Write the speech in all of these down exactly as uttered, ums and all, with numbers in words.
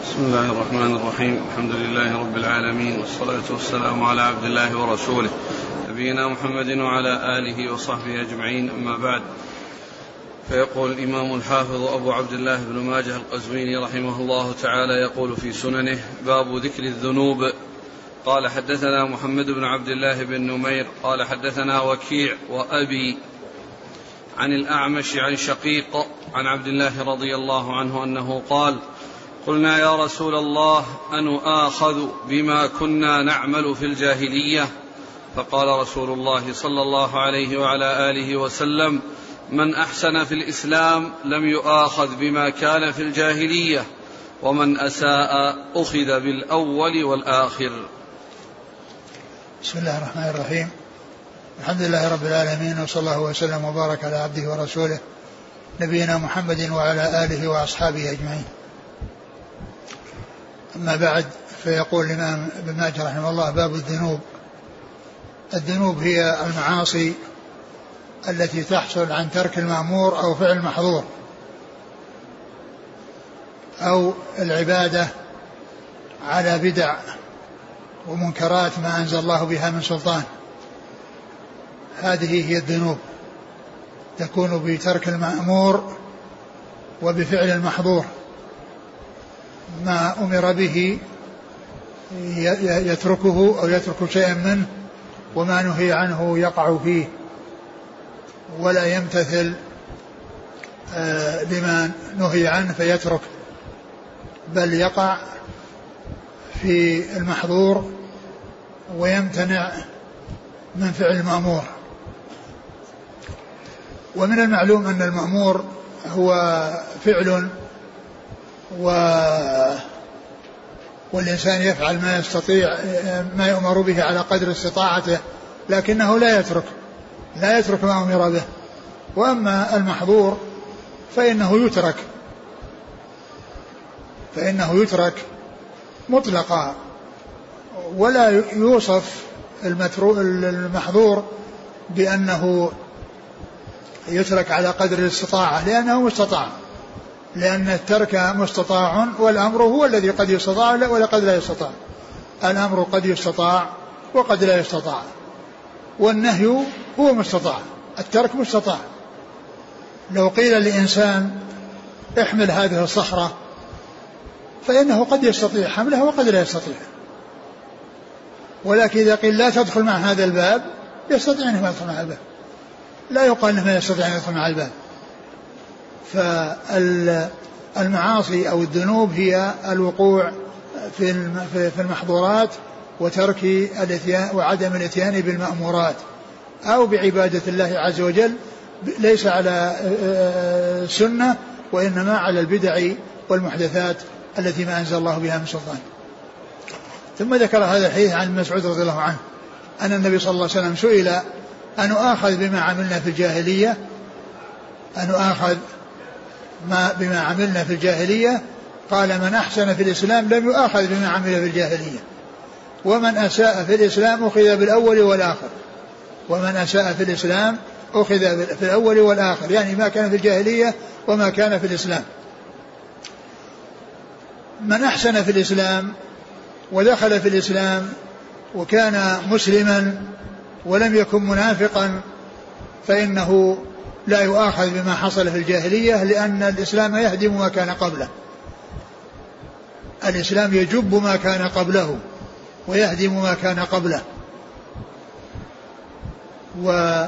بسم الله الرحمن الرحيم. الحمد لله رب العالمين، والصلاة والسلام على عبد الله ورسوله نبينا محمد وعلى آله وصحبه أجمعين، أما بعد. فيقول الإمام الحافظ أبو عبد الله بن ماجه القزويني رحمه الله تعالى يقول في سننه: باب ذكر الذنوب. قال: حدثنا محمد بن عبد الله بن نمير قال: حدثنا وكيع وأبي عن الأعمش عن شقيق عن عبد الله رضي الله عنه أنه قال: قلنا يا رسول الله أنؤاخذ بما كنا نعمل في الجاهلية؟ فقال رسول الله صلى الله عليه وعلى آله وسلم: من أحسن في الإسلام لم يؤاخذ بما كان في الجاهلية، ومن أساء أخذ بالأول والآخر. بسم الله الرحمن الرحيم. الحمد لله رب العالمين، وصلى الله وسلم وبارك على عبده ورسوله نبينا محمد وعلى آله وأصحابه أجمعين. أما بعد، فيقول الإمام ابن ماجه رحمه الله: باب الذنوب. الذنوب هي المعاصي التي تحصل عن ترك المأمور أو فعل المحظور، أو العبادة على بدع ومنكرات ما أنزل الله بها من سلطان. هذه هي الذنوب، تكون بترك المأمور وبفعل المحظور، ما أمر به يتركه أو يترك شيئا منه، وما نهي عنه يقع فيه ولا يمتثل لما نهي عنه فيترك، بل يقع في المحظور ويمتنع من فعل المأمور. ومن المعلوم أن المأمور هو فعل و والإنسان يفعل ما يستطيع ما يؤمر به على قدر استطاعته، لكنه لا يترك لا يترك ما أمر به. وأما المحظور فإنه يترك فإنه يترك مطلقا، ولا يوصف المحظور بأنه يترك على قدر الاستطاعة، لأنه مستطاع، لأن الترك مستطاع، والأمر هو الذي قد يستطاع ولا قد لا يستطاع. الأمر قد يستطاع وقد لا يستطاع، والنهي هو مستطاع، الترك مستطاع. لو قيل لإنسان احمل هذه الصخرة فإنه قد يستطيع حملها وقد لا يستطيع، ولكن إذا قيل لا تدخل مع هذا الباب يستطيع أنه يدخل مع الباب، لا يقال أنه يستطيع أن يدخل مع الباب. فالمعاصي أو الذنوب هي الوقوع في المحظورات وترك الاتيان وعدم الاتيان بالمأمورات، أو بعبادة الله عز وجل ليس على سنة، وإنما على البدع والمحدثات التي ما أنزل الله بها من سلطان. ثم ذكر هذا الحديث عن مسعود رضي الله عنه أن النبي صلى الله عليه وسلم سئل: أن آخذ بما عملنا في الجاهلية أن آخذ ما بما عملنا في الجاهلية؟ قال: من أحسن في الإسلام لم يؤاخذ بما عمل في الجاهلية، ومن أساء في الإسلام أخذ بالأول والآخر. ومن أساء في الإسلام أخذ في الأول والآخر، يعني ما كان في الجاهلية وما كان في الإسلام. من أحسن في الإسلام ودخل في الإسلام وكان مسلما ولم يكن منافقا فإنه لا يؤاخذ بما حصل في الجاهلية، لأن الإسلام يهدم ما كان قبله. الإسلام يجب ما كان قبله ويهدم ما كان قبله. و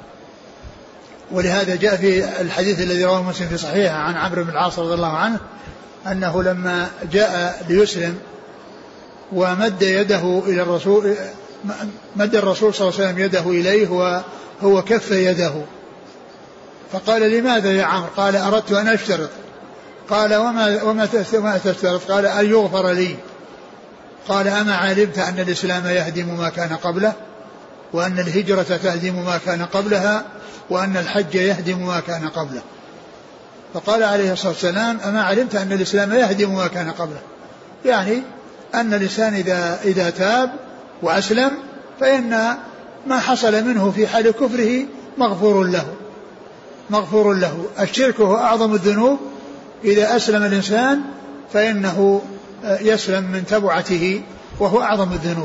ولهذا جاء في الحديث الذي رواه مسلم في صحيحه عن عمرو بن العاص رضي الله عنه أنه لما جاء ليسلم ومد يده إلى الرسول، مد الرسول صلى الله عليه وسلم يده إليه وهو كف يده، فقال: لماذا يا عمرو؟ قال: أردت أن أشترط. قال: وما, وما تشترط؟ قال: أن يغفر لي. قال: أما علمت أن الإسلام يهدم ما كان قبله، وأن الهجرة تهدم ما كان قبلها، وأن الحج يهدم ما كان قبله؟ فقال عليه الصلاة والسلام: أما علمت أن الإسلام يهدم ما كان قبله، يعني أن الإنسان إذا, إذا تاب وأسلم فإن ما حصل منه في حال كفره مغفور له مغفور له. الشرك هو أعظم الذنوب، إذا أسلم الإنسان فإنه يسلم من تبعته وهو أعظم الذنوب.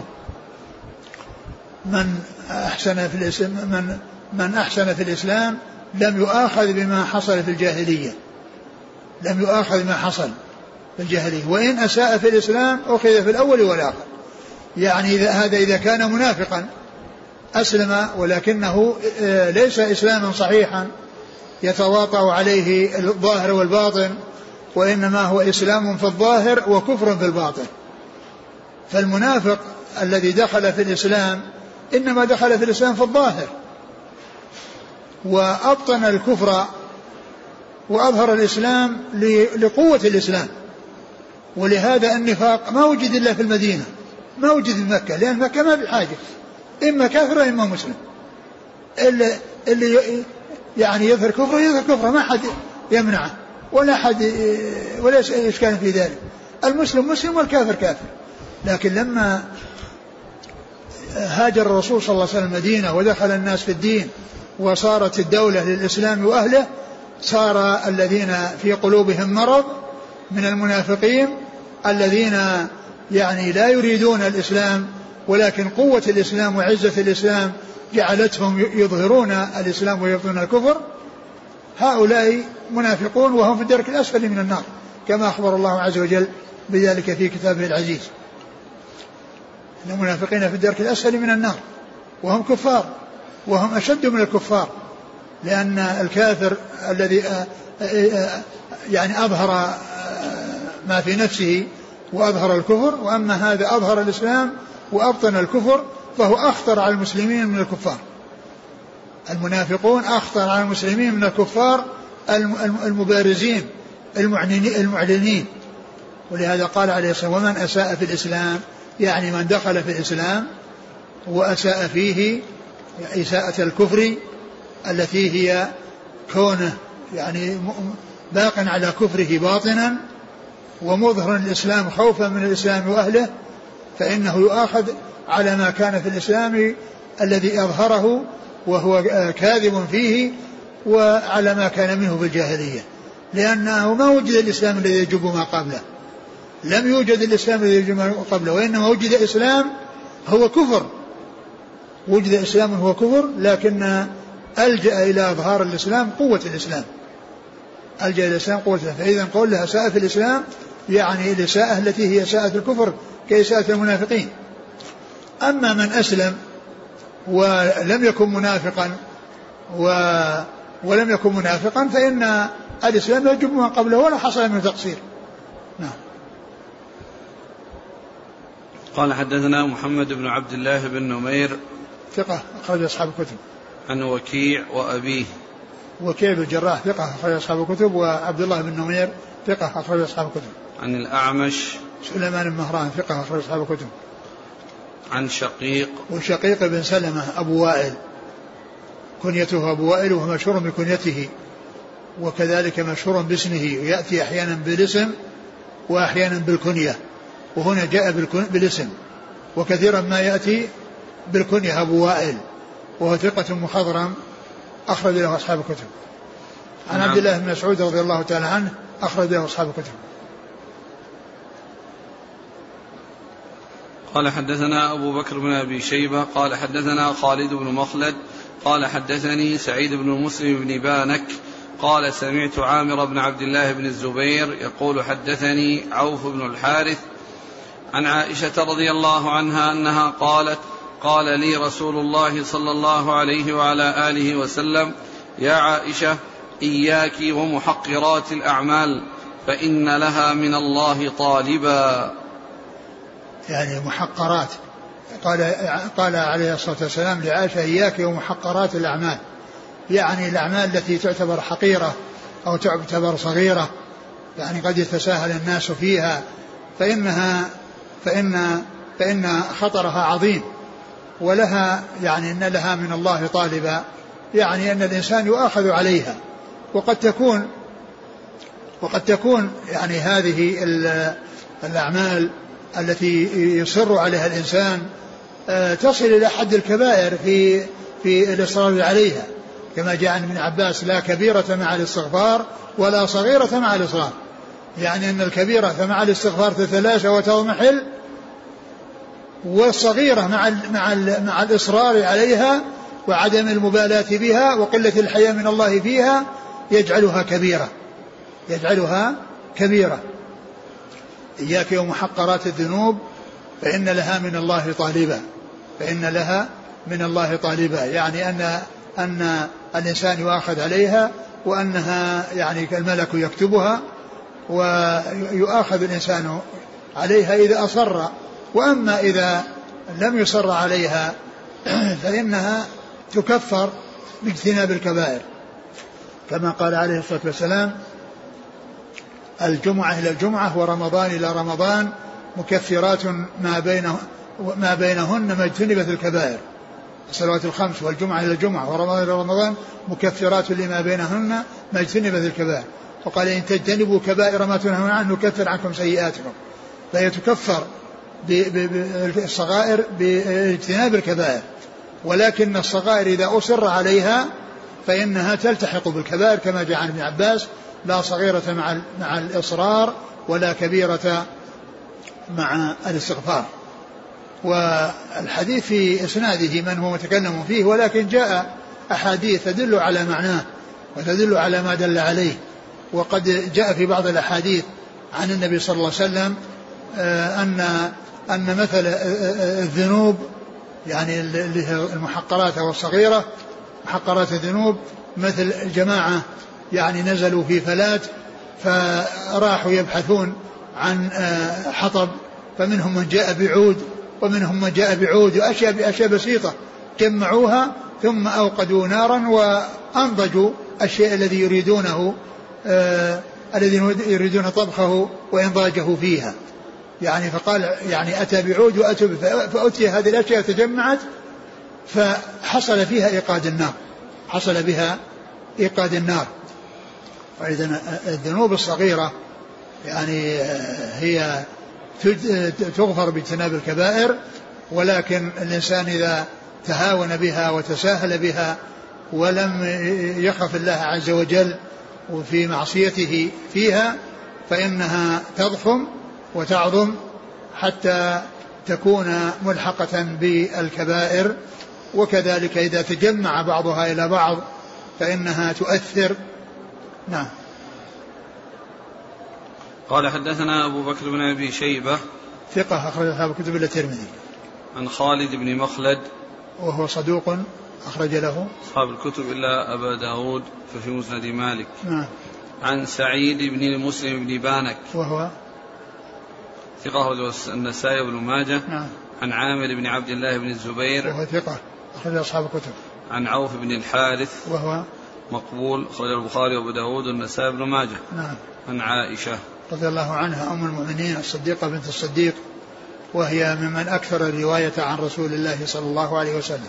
من أحسن في الإسلام من من أحسن في الإسلام لم يؤاخذ بما حصل في الجاهلية لم يؤاخذ بما حصل في الجاهلية وإن أساء في الإسلام أخذ في الأول والآخر. يعني إذا هذا إذا كان منافقا أسلم ولكنه ليس إسلاما صحيحا يتواطأ عليه الظاهر والباطن، وإنما هو إسلام في الظاهر وكفر في الباطن. فالمنافق الذي دخل في الإسلام إنما دخل في الإسلام في الظاهر وأبطن الكفر وأظهر الإسلام لقوة الإسلام. ولهذا النفاق ما وجد إلا في المدينة، ما وجد في مكة، لأن مكة ما بحاجة، إما كافر إما مسلم. اللي, اللي يعني يظهر كفره يظهر كفره، ما حد يمنعه ولا حد ولا إشكال في ذلك. المسلم مسلم والكافر كافر. لكن لما هاجر الرسول صلى الله عليه وسلم المدينة ودخل الناس في الدين وصارت الدولة للإسلام وأهله، صار الذين في قلوبهم مرض من المنافقين الذين يعني لا يريدون الإسلام، ولكن قوة الإسلام وعزة الإسلام جعلتهم يظهرون الإسلام ويبطنون الكفر. هؤلاء منافقون وهم في الدرك الأسفل من النار، كما أخبر الله عز وجل بذلك في كتابه العزيز. إن المنافقين في الدرك الأسفل من النار وهم كفار، وهم أشد من الكفار، لأن الكافر الذي يعني أظهر ما في نفسه وأظهر الكفر، وأما هذا أظهر الإسلام وأبطن الكفر، فهو أخطر على المسلمين من الكفار. المنافقون أخطر على المسلمين من الكفار المبارزين المعلنين. ولهذا قال عليه الصلاة والسلام: ومن أساء في الإسلام، يعني من دخل في الإسلام وأساء فيه إساءة الكفر التي هي كونه يعني باق على كفره باطنا ومظهر الإسلام خوفا من الإسلام وأهله، فإنه يؤاخذ على ما كان في الإسلام الذي أظهره وهو كاذب فيه، وعلى ما كان منه في الجاهلية، لأنه ما وجد الإسلام الذي يجب ما قبله، لم يوجد الإسلام الذي يجب ما قبله، وإنما وجد إسلام هو كفر، وجد إسلام هو كفر، لكن ألجأ إلى إظهار الإسلام قوة الإسلام، ألجأ إلى الإسلام قوة الإسلام. فإذا قول لها ساء في الإسلام يعني الإساءة التي هي ساءة الكفر كإساءة المنافقين. أما من أسلم ولم يكن منافقا و ولم يكن منافقا فإن الإسلام يجب ما قبله ولا حصل من تقصير. نعم. قال: حدثنا محمد بن عبد الله بن نمير، ثقة أخرج أصحاب الكتب. عن وكيع وأبيه. وكيع بن الجراح ثقة أخرج أصحاب الكتب، وعبد الله بن نمير ثقة أخرج أصحاب الكتب. عن الأعمش سليمان بن مهران ثقة أخرج أصحاب الكتب. عن شقيق، وشقيق بن سلمة أبو وائل كنيته أبو وائل، وهو مشهور بكنيته، وكذلك مشهور باسمه، ويأتي أحيانا بالاسم وأحيانا بالكنية، وهنا جاء بالاسم، وكثيرا ما يأتي بالكنية أبو وائل، وهو ثقة مخضرم أخرج له أصحاب الكتب. عن عبد الله بن مسعود رضي الله تعالى عنه أخرج له أصحاب الكتب. قال: حدثنا أبو بكر بن أبي شيبة قال حدثنا خالد بن مخلد قال حدثني سعيد بن مسلم بن بانك قال: سمعت عامر بن عبد الله بن الزبير يقول: حدثني عوف بن الحارث عن عائشة رضي الله عنها أنها قالت: قال لي رسول الله صلى الله عليه وعلى آله وسلم: يا عائشة، إياك ومحقرات الأعمال فإن لها من الله طالبا. يعني محقرات، قال, قال عليه الصلاة والسلام لعائشة: إياك ومحقرات الأعمال، يعني الأعمال التي تعتبر حقيرة أو تعتبر صغيرة، يعني قد يتساهل الناس فيها، فإنها فإن فإن خطرها عظيم، ولها يعني إن لها من الله طالبا، يعني أن الإنسان يؤاخذ عليها، وقد تكون وقد تكون يعني هذه الأعمال التي يصر عليها الإنسان تصل إلى حد الكبائر في في الإصرار عليها، كما جاء عن ابن عباس: لا كبيرة مع الاستغفار ولا صغيرة مع الإصرار. يعني أن الكبيرة مع الاستغفار تتلاشى وتضمحل، والصغيرة مع مع مع الإصرار عليها وعدم المبالاة بها وقلة الحياء من الله فيها يجعلها كبيرة يجعلها كبيرة. إياك ومحقرات الذنوب فإن لها من الله طالبا فإن لها من الله طالبا يعني أن أن الإنسان يؤاخذ عليها وأنها يعني الملك يكتبها ويؤاخذ الإنسان عليها إذا أصر، وأما إذا لم يصر عليها فإنها تكفر باجتناب الكبائر، كما قال عليه الصلاة والسلام: الجمعة إلى الجمعة ورمضان إلى رمضان مكفرات ما بينه ما بينهن ما اجتنبت الكبائر. الصلوات الخمس والجمعة إلى الجمعة ورمضان إلى رمضان مكفرات لما بينهن ما اجتنبت الكبائر. وقال: إن تجتنبوا كبائر ما تنهون عنه نكفر عنكم سيئاتكم. فهي تكفر بالصغائر باجتناب الكبائر، ولكن الصغائر إذا أصر عليها فإنها تلتحق بالكبائر، كما جاء عن ابن عباس: لا صغيرة مع مع الإصرار ولا كبيرة مع الاستغفار. والحديث في إسناده من هو متكلم فيه، ولكن جاء أحاديث تدل على معناه وتدل على ما دل عليه. وقد جاء في بعض الأحاديث عن النبي صلى الله عليه وسلم أن أن مثل الذنوب يعني المحقرات والصغيرة، محقرات الذنوب مثل جماعة يعني نزلوا في فلات فراحوا يبحثون عن حطب، فمنهم من جاء بعود ومنهم من جاء بعود وأشياء بأشياء بسيطة، جمعوها ثم أوقدوا نارا وأنضجوا الشيء الذي يريدونه آه الذي يريدون طبخه وإنضاجه فيها. يعني فقال يعني أتى بعود وأتى فأتي هذه الأشياء تجمعت فحصل فيها إيقاد النار حصل بها إيقاد النار. فإذا الذنوب الصغيرة يعني هي تغفر باجتناب الكبائر، ولكن الإنسان إذا تهاون بها وتساهل بها ولم يخف الله عز وجل وفي معصيته فيها فإنها تضخم وتعظم حتى تكون ملحقة بالكبائر. وكذلك إذا تجمع بعضها إلى بعض فإنها تؤثر. نعم. قال: حدثنا أبو بكر بن أبي شيبة ثقة أخرج أصحاب الكتب إلا الترمذي. عن خالد بن مخلد وهو صدوق أخرج له أصحاب الكتب إلا أبا داود ففي مسند مالك. نعم. عن سعيد بن المسلم بن بانك وهو ثقة النسائي بن ماجه. نعم. عن عامر بن عبد الله بن الزبير وهو ثقة أخرج أصحاب الكتب. عن عوف بن الحارث وهو مقبول أخرج البخاري وأبو داود والنسائي بن ماجه. نعم. عن عائشة رضي الله عنها أم المؤمنين الصديقة بنت الصديق، وهي ممن أكثر الرواية عن رسول الله صلى الله عليه وسلم.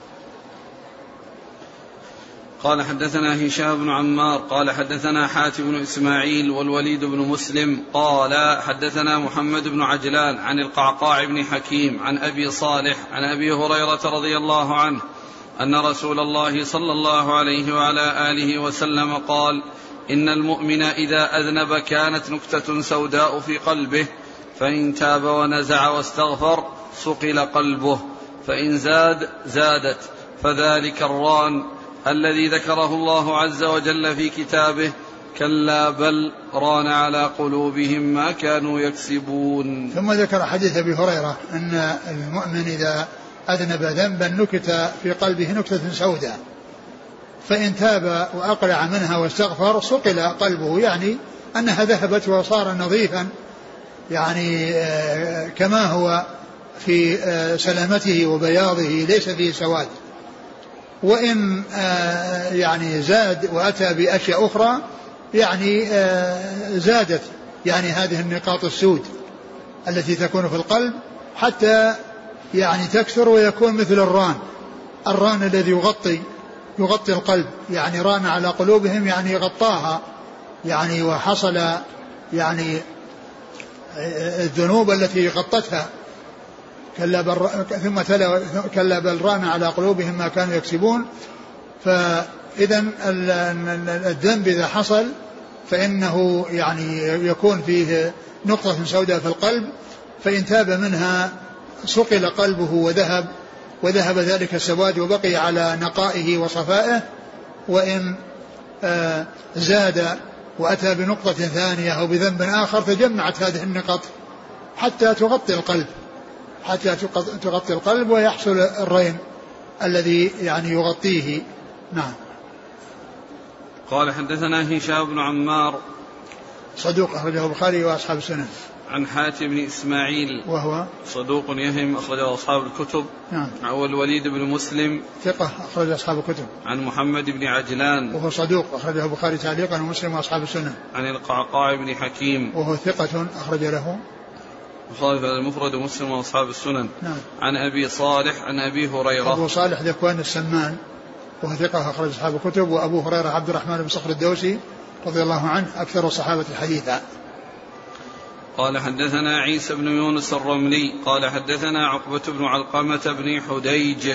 قال: حدثنا هشام بن عمار قال حدثنا حاتم بن إسماعيل والوليد بن مسلم قال حدثنا محمد بن عجلان عن القعقاع بن حكيم عن أبي صالح عن أبي هريرة رضي الله عنه أن رسول الله صلى الله عليه وعلى آله وسلم قال: إن المؤمن إذا أذنب كانت نكتة سوداء في قلبه، فإن تاب ونزع واستغفر صقل قلبه، فإن زاد زادت، فذلك الران الذي ذكره الله عز وجل في كتابه: كلا بل ران على قلوبهم ما كانوا يكسبون. ثم ذكر حديث أبي هريرة أن المؤمن إذا أذنب ذنبا نكت في قلبه نكتة سوداء، فإن تاب وأقلع منها واستغفر صقل قلبه، يعني أنها ذهبت وصار نظيفا، يعني كما هو في سلامته وبياضه ليس فيه سواد. وإن يعني زاد وأتى بأشياء أخرى يعني زادت يعني هذه النقاط السود التي تكون في القلب حتى يعني تكثر ويكون مثل الران الران الذي يغطي يغطي القلب، يعني ران على قلوبهم يعني غطاها، يعني وحصل يعني الذنوب التي غطتها. كلا بل ثم تلا كلا بل ران على قلوبهم ما كانوا يكسبون. فإذا الذنب إذا حصل فإنه يعني يكون فيه نقطة سوداء في القلب، فإن تاب منها صقل قلبه وذهب وذهب ذلك السواد وبقي على نقائه وصفائه. وإن آه زاد وأتى بنقطة ثانية أو بذنب آخر تجمعت هذه النقط حتى تغطي القلب حتى تغطي القلب ويحصل الرين الذي يعني يغطيه. نعم. قال حدثنا هشام بن عمار صدوق أخرجه البخاري وأصحاب السنن. عن حاتم بن إسماعيل وهو صدوق يهم أخرجه أصحاب الكتب. نعم. عن الوليد بن مسلم ثقة أخرج أصحاب الكتب. عن محمد بن عجلان وهو صدوق أخرجه البخاري تعليقا ومسلم وأصحاب السنن. عن القعقاع بن حكيم وهو ثقة أخرج له البخاري في المفرد ومسلم وأصحاب السنن. نعم. عن أبي صالح عن أبي هريرة أبو صالح ذكوان السمان وهو ثقة أخرج أصحاب الكتب. وأبو هريرة عبد الرحمن بن صخر الدوسي رضي الله عنه أكثر الصحابة حديثا. قال حدثنا عيسى بن يونس الرملي قال حدثنا عقبة بن علقمة بن حديج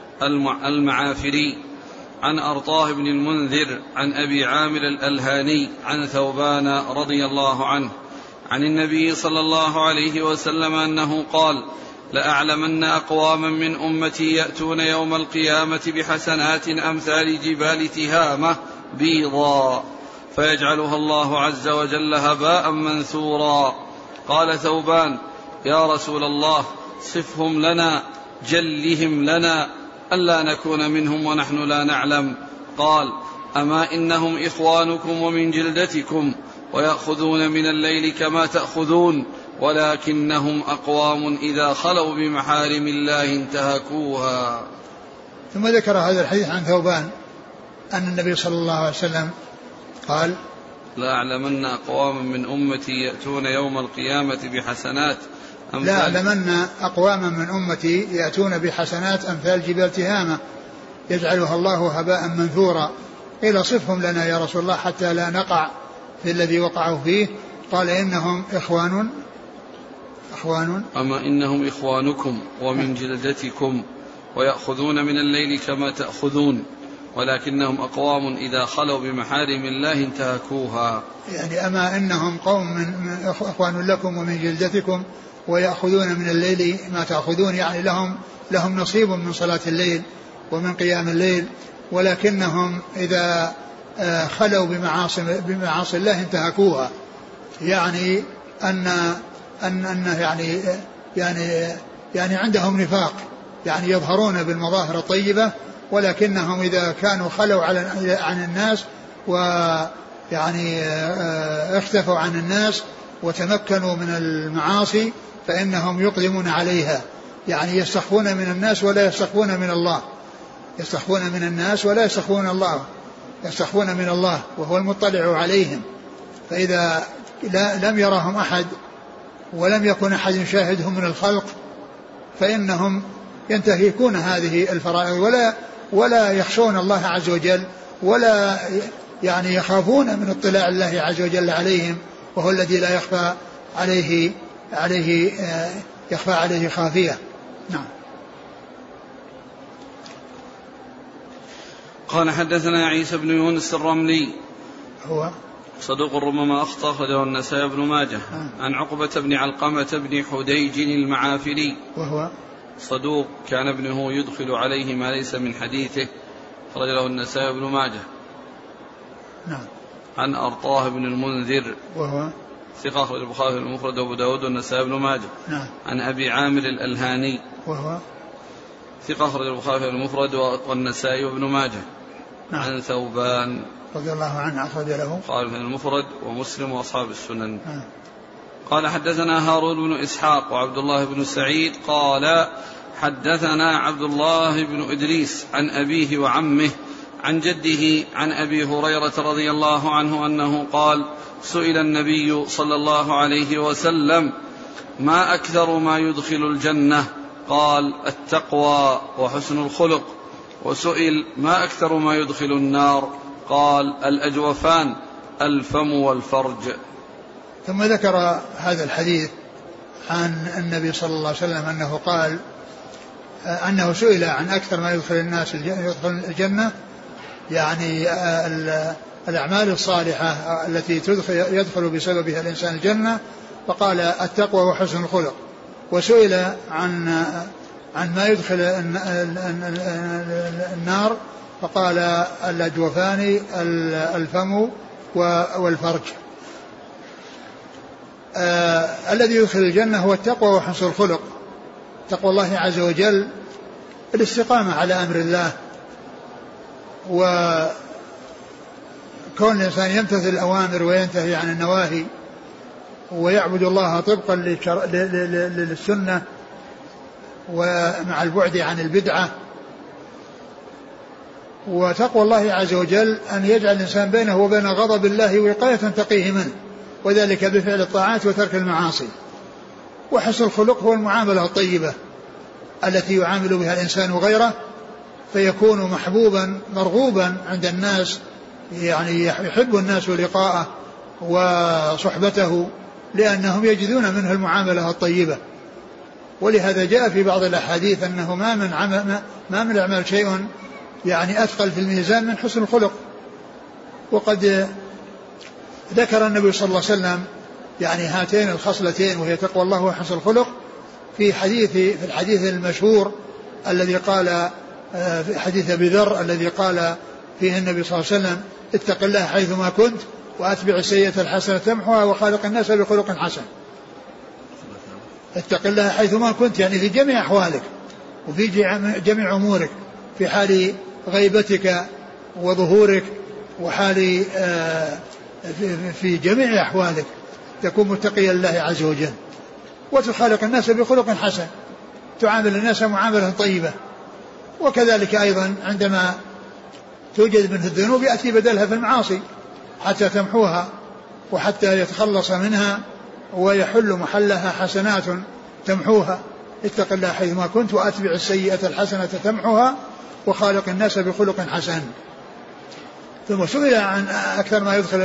المعافري عن أرطاه بن المنذر عن أبي عامر الألهاني عن ثوبان رضي الله عنه عن النبي صلى الله عليه وسلم أنه قال: لأعلمن أقواما من أمتي يأتون يوم القيامة بحسنات أمثال جبال تهامة بيضا فيجعلها الله عز وجل هباء منثورا. قال ثوبان: يا رسول الله صفهم لنا جلهم لنا ألا نكون منهم ونحن لا نعلم. قال: أما إنهم إخوانكم ومن جلدتكم ويأخذون من الليل كما تأخذون ولكنهم أقوام إذا خلوا بمحارم الله انتهكوها. ثم ذكر هذا الحديث عن ثوبان أن النبي صلى الله عليه وسلم قال: لا أعلمن أقواما من أمتي يأتون يوم القيامة بحسنات أمثال لا أعلمن أقواما من أمتي يأتون بحسنات أمثال جبال تهامة يجعلها الله هباء منثورا. قيل صفهم لنا يا رسول الله حتى لا نقع في الذي وقعوا فيه. قال: إنهم إخوان إخوان أما إنهم إخوانكم ومن جلدتكم ويأخذون من الليل كما تأخذون ولكنهم أقوام إذا خلوا بمحارم الله انتهكوها. يعني أما إنهم قوم من إخوان لكم ومن جلدتكم ويأخذون من الليل ما تأخذون، يعني لهم لهم نصيب من صلاة الليل ومن قيام الليل، ولكنهم إذا خلوا بمعاصي بمعاصي الله انتهكوها. يعني أن أن أن يعني يعني يعني عندهم نفاق، يعني يظهرون بالمظاهر الطيبة ولكنهم إذا كانوا خلوا عن الناس ويعني اختفوا عن الناس وتمكنوا من المعاصي فإنهم يقدمون عليها، يعني يستخفون من الناس ولا يستخفون من الله، يستخفون من الناس ولا يستخفون الله يستخفون من الله وهو المطلع عليهم. فإذا لم يرهم أحد ولم يكن أحد يشاهدهم من الخلق فإنهم ينتهكون هذه الفرائض ولا ولا يخشون الله عز وجل ولا يعني يخافون من اطلاع الله عز وجل عليهم، وهو الذي لا يخفى عليه عليه يخفى عليه خافية. نعم. قال حدثنا عيسى بن يونس الرملي هو صدوق ربما أخطأ أخرجه النسائي بن ماجه. آه. عن عقبة بن علقمة بن حديج المعافري وهو صدوق كان ابنه يدخل عليه ما ليس من حديثه أخرجه النسائي بن ماجه. نعم. عن أرطاه بن المنذر وهو ثقة أخرج البخاري المفرد وأبو داود والنسائي بن ماجه. نعم. عن أبي عامر الألهاني وهو ثقة أخرج البخاري المفرد والنسائي وابن ماجه. نعم. عن ثوبان رضي الله عنه أخرج له قال في المفرد ومسلم وأصحاب السنن. نعم. قال حدثنا هارون بن إسحاق وعبد الله بن سعيد قال حدثنا عبد الله بن إدريس عن أبيه وعمه عن جده عن أبي هريرة رضي الله عنه أنه قال: سئل النبي صلى الله عليه وسلم: ما أكثر ما يدخل الجنة؟ قال: التقوى وحسن الخلق. وسئل: ما أكثر ما يدخل النار؟ قال: الأجوفان الفم والفرج. ثم ذكر هذا الحديث عن النبي صلى الله عليه وسلم أنه قال أنه سئل عن أكثر ما يدخل الناس يدخل الجنة، يعني الأعمال الصالحة التي تدخل يدخل بسببها الإنسان الجنة، فقال التقوى وحسن الخلق. وسئل عن عن ما يدخل النار فقال الأجوفان الفم والفرج. آه الذي يدخل الجنة هو التقوى وحسن الخلق، تقوى الله عز وجل، الاستقامة على أمر الله، وكون الإنسان يمتثل الأوامر وينتهي عن النواهي ويعبد الله طبقا للسنة ومع البعد عن البدعة. وتقوى الله عز وجل أن يجعل الإنسان بينه وبين غضب الله وقاية تقيه منه، وذلك بفعل الطاعات وترك المعاصي. وحسن الخلق هو المعاملة الطيبة التي يعامل بها الإنسان غيره فيكون محبوبا مرغوبا عند الناس، يعني يحب الناس لقاءه وصحبته لأنهم يجدون منه المعاملة الطيبة. ولهذا جاء في بعض الأحاديث أنه ما من عمل ما من الأعمال شيء يعني أثقل في الميزان من حسن الخلق. وقد ذكر النبي صلى الله عليه وسلم يعني هاتين الخصلتين وهي تقوى الله وحسن الخلق في حديث في الحديث المشهور الذي قال في حديث أبي ذر الذي قال فيه النبي صلى الله عليه وسلم اتق الله حيثما كنت وأتبع السيئة الحسنة تمحها وخالق الناس بخلق حسن. اتق الله حيثما كنت يعني في جميع أحوالك وفي جميع أمورك، في حال غيبتك وظهورك وحال في جميع أحوالك تكون متقيا لله عز وجل، وتخالق الناس بخلق حسن، تعامل الناس معاملة طيبة. وكذلك أيضا عندما توجد منه الذنوب يأتي بدلها في المعاصي حتى تمحوها وحتى يتخلص منها ويحل محلها حسنات تمحوها. اتق الله حيثما كنت وأتبع السيئة الحسنة تمحوها وخالق الناس بخلق حسن. ثم سئل عن أكثر ما يدخل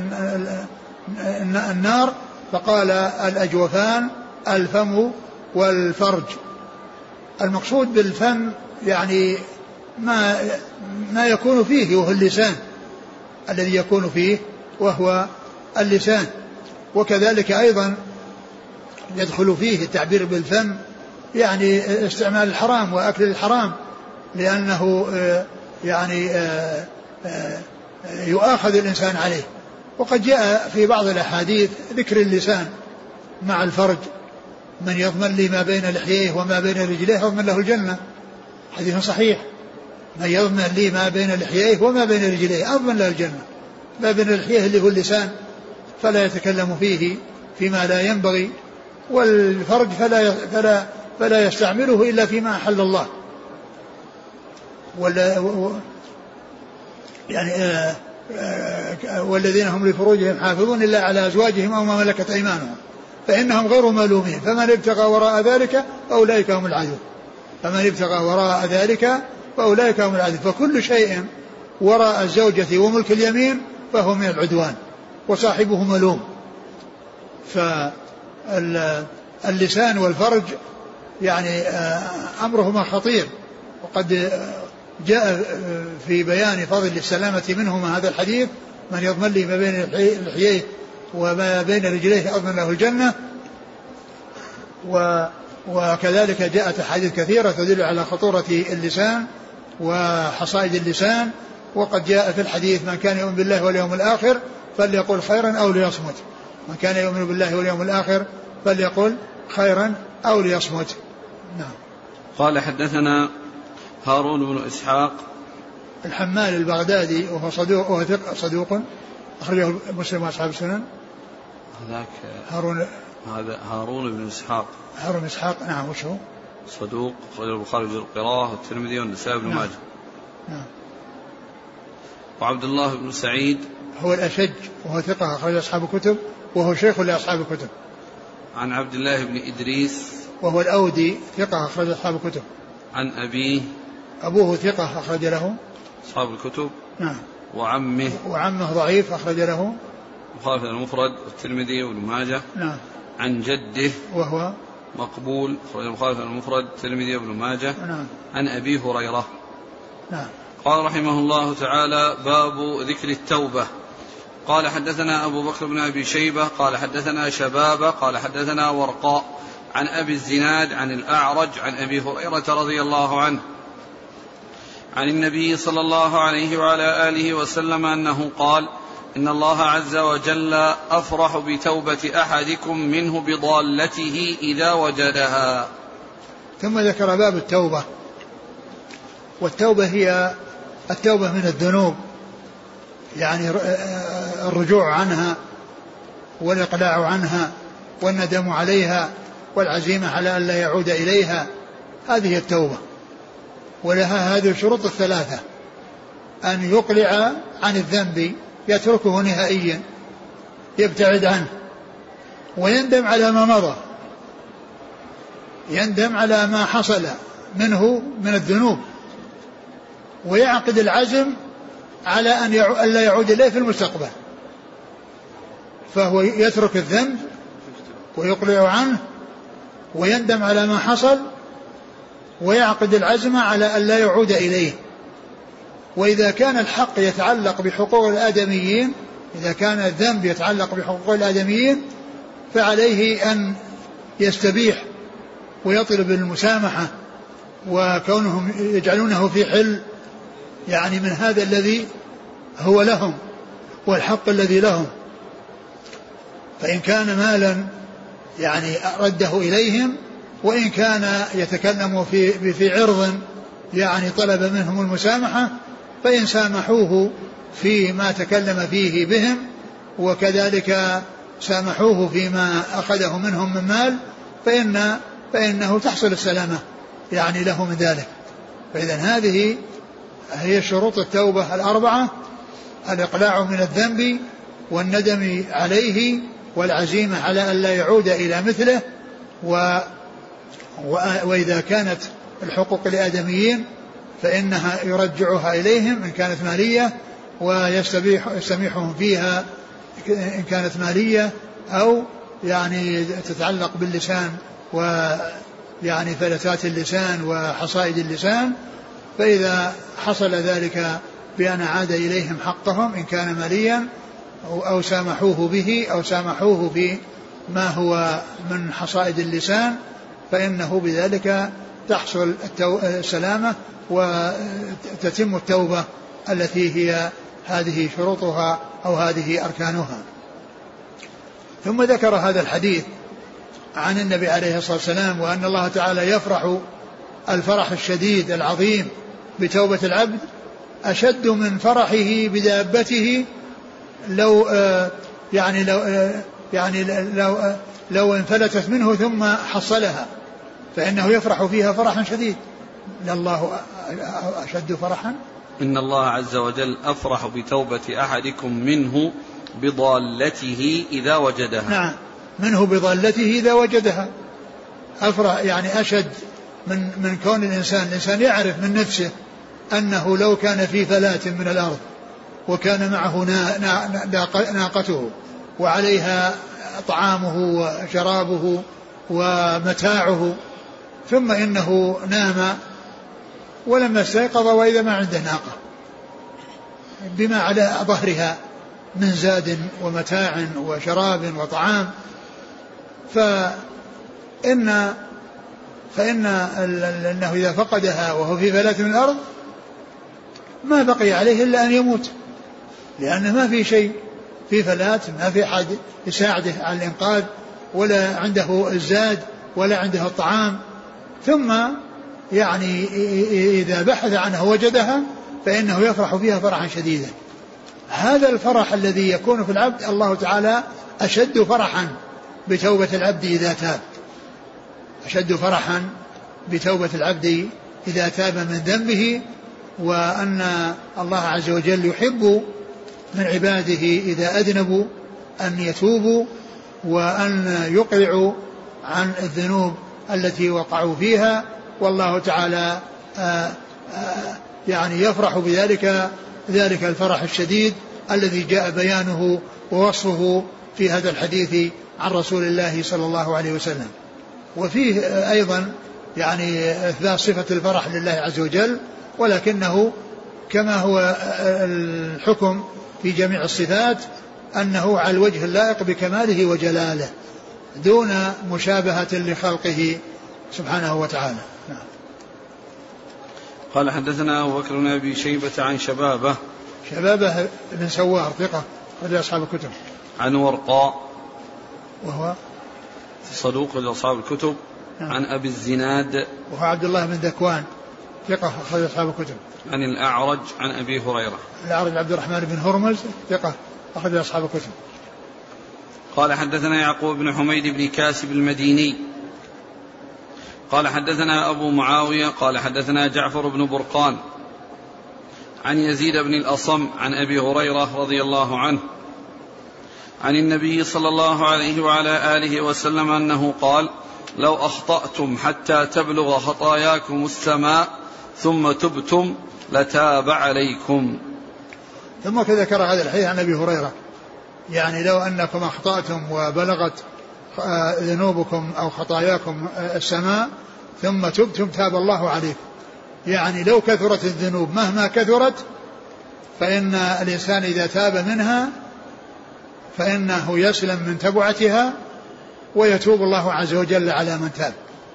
النار فقال الأجوفان الفم والفرج. المقصود بالفم يعني ما ما يكون فيه وهو اللسان، الذي يكون فيه وهو اللسان. وكذلك أيضا يدخل فيه التعبير بالفم يعني استعمال الحرام وأكل الحرام، لأنه يعني يؤاخذ الإنسان عليه. وقد جاء في بعض الأحاديث ذكر اللسان مع الفرج، من يضمن لي ما بين لحييه وما بين رجليه يضمن له الجنة، حديث صحيح. من يضمن لي ما بين لحييه وما بين رجليه أضمن له الجنة. ما بين لحييه اللي هو اللسان فلا يتكلم فيه فيما لا ينبغي، والفرج فلا فلا فلا يستعمله إلا فيما أحل الله. ولا يعني آآ آآ والذين هم لفروجهم حافظون إلا على أزواجهم أو ما ملكت أيمانهم فإنهم غير ملومين فمن ابتغى وراء ذلك فأولئك هم العادون. فمن ابتغى وراء ذلك فأولئك هم العادون. فكل شيء وراء الزوجة وملك اليمين فهو من العدوان وصاحبه ملوم. فاللسان والفرج يعني أمرهما خطير، وقد جاء في بيان فضل السلامة منهما هذا الحديث من يضمن لي ما بين لحييه وما بين رجليه أضمن له الجنة. وكذلك جاءت أحاديث كثيرة تدل على خطورة اللسان وحصائد اللسان. وقد جاء في الحديث من كان يؤمن بالله واليوم الآخر فليقل خيرا أو ليصمت. من كان يؤمن بالله واليوم الآخر فليقل خيرا أو ليصمت. نعم. قال حدثنا هارون بن إسحاق الحمال البغدادي وهو صدوق, وهو صدوق أخرجه مسلم وأصحاب السنن. هذاك هارون هذا هارون بن إسحاق هارون بن إسحاق نعم وش هو صدوق أخرجه البخاري في القراءة والترمذي والنسائي بن ماجه. نعم. وعبد الله بن سعيد هو الأشج وهو ثقة أخرج أصحاب الكتب وهو شيخ لأصحاب الكتب. عن عبد الله بن إدريس وهو الأودي ثقة أخرج أصحاب الكتب. عن أبيه أبوه ثقة أخرج له أصحاب الكتب. نعم. وعمه وعمه ضعيف أخرج له البخاري المفرد والترمذي وابن ماجه. نعم. عن جده وهو مقبول أخرج البخاري المفرد والترمذي وابن ماجه. نعم. عن أبي هريرة. نعم. قال رحمه الله تعالى: باب ذكر التوبة. قال: حدثنا أبو بكر بن أبي شيبة قال حدثنا شبابة قال حدثنا ورقاء عن أبي الزناد عن الأعرج عن أبي هريرة رضي الله عنه عن النبي صلى الله عليه وعلى آله وسلم أنه قال: إن الله عز وجل أفرح بتوبة أحدكم منه بضالته إذا وجدها. ثم ذكر باب التوبة. والتوبة هي التوبة من الذنوب، يعني الرجوع عنها والإقلاع عنها والندم عليها والعزيمة على أن لا يعود إليها، هذه التوبة. ولها هذه الشروط الثلاثة: أن يقلع عن الذنب، يتركه نهائيا، يبتعد عنه، ويندم على ما مضى، يندم على ما حصل منه من الذنوب، ويعقد العزم على أن لا يعود إليه في المستقبل. فهو يترك الذنب ويقلع عنه ويندم على ما حصل ويعقد العزم على أن لا يعود إليه. وإذا كان الحق يتعلق بحقوق الآدميين، إذا كان الذنب يتعلق بحقوق الآدميين، فعليه أن يستبيح ويطلب المسامحة، وكونهم يجعلونه في حل يعني من هذا الذي هو لهم والحق الذي لهم. فإن كان مالا يعني رده إليهم، وإن كان يتكلم في في عرض يعني طلب منهم المسامحة، فإن سامحوه فيما تكلم فيه بهم، وكذلك سامحوه فيما أخذه منهم من مال، فإن فإنه تحصل السلامة يعني له من ذلك. فإذن هذه هي شروط التوبة الأربعة: الإقلاع من الذنب والندم عليه والعزيمة على أن لا يعود إلى مثله. و وإذا كانت الحقوق الآدميين فإنها يرجعها إليهم إن كانت مالية، ويستميحهم فيها إن كانت مالية، أو يعني تتعلق باللسان ويعني فلتات اللسان وحصائد اللسان. فإذا حصل ذلك بأن عاد إليهم حقهم إن كان ماليا، أو سامحوه به أو سامحوه بما هو من حصائد اللسان، فإنه بذلك تحصل السلامة وتتم التوبة التي هي هذه شروطها أو هذه أركانها. ثم ذكر هذا الحديث عن النبي عليه الصلاة والسلام، وأن الله تعالى يفرح الفرح الشديد العظيم بتوبة العبد أشد من فرحه بدابته لو يعني لو يعني لو لو انفلتت منه ثم حصلها، فإنه يفرح فيها فرحا شديد. الله أشد فرحا. إن الله عز وجل أفرح بتوبة أحدكم منه بضالته إذا وجدها. نعم، منه بضالته إذا وجدها. أفرح يعني أشد من من كون الإنسان الإنسان يعرف من نفسه أنه لو كان في فلاة من الأرض وكان معه ناقته وعليها طعامه وشرابه ومتاعه، ثم إنه نام ولما استيقظ وإذا ما عنده ناقة بما على ظهرها من زاد ومتاع وشراب وطعام، فإن فإن أنه إذا فقدها وهو في فلاة من الأرض ما بقي عليه إلا أن يموت، لأنه ما في شيء في فلاة، ما في أحد يساعده على الإنقاذ، ولا عنده الزاد ولا عنده الطعام. ثم يعني إذا بحث عنها وجدها فإنه يفرح فيها فرحا شديدا. هذا الفرح الذي يكون في العبد الله تعالى أشد فرحا بتوبة العبد إذا تاب، أشد فرحا بتوبة العبد إذا تاب من ذنبه، وأن الله عز وجل يحب من عباده إذا أذنبوا أن يتوبوا وأن يقلعوا عن الذنوب التي وقعوا فيها، والله تعالى آآ آآ يعني يفرح بذلك ذلك الفرح الشديد الذي جاء بيانه ووصفه في هذا الحديث عن رسول الله صلى الله عليه وسلم. وفيه أيضا يعني إثبات صفة الفرح لله عز وجل، ولكنه كما هو الحكم في جميع الصفات أنه على الوجه اللائق بكماله وجلاله دون مشابهة لخلقه سبحانه وتعالى. نعم. قال حدثنا أبو بكر بن أبي شيبة عن شبابه شبابه بن سوار ثقة رجل أصحاب الكتب. عن ورقاء وهو صدوق لأصحاب الكتب. نعم. عن أبي الزناد وهو عبد الله بن ذكوان ثقة رجل أصحاب الكتب. عن الأعرج عن أبي هريرة. الأعرج عبد الرحمن بن هرمز ثقة أخرج أصحاب الكتب. قال حدثنا يعقوب بن حميد بن كاسب المديني قال حدثنا أبو معاوية قال حدثنا جعفر بن برقان عن يزيد بن الأصم عن أبي هريرة رضي الله عنه عن النبي صلى الله عليه وعلى آله وسلم أنه قال: لو أخطأتم حتى تبلغ خطاياكم السماء ثم تبتم لتاب عليكم. ثم كذا ذكر هذا الحديث عن أبي هريرة، يعني لو أنكم أخطأتم وبلغت ذنوبكم أو خطاياكم السماء ثم تبتم تاب الله عليكم. يعني لو كثرت الذنوب مهما كثرت فإن الإنسان إذا تاب منها فإنه يسلم من تبعتها ويتوب الله عز وجل على من تاب.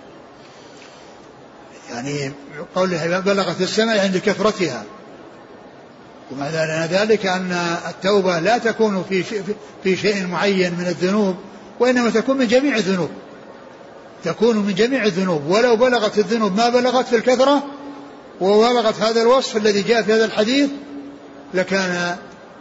يعني قوله بلغت السماء عند كثرتها، ومعنى ذلك أن التوبة لا تكون في شيء, في شيء معين من الذنوب، وإنما تكون من جميع الذنوب، تكون من جميع الذنوب. ولو بلغت الذنوب ما بلغت في الكثرة وبلغت هذا الوصف الذي جاء في هذا الحديث لكان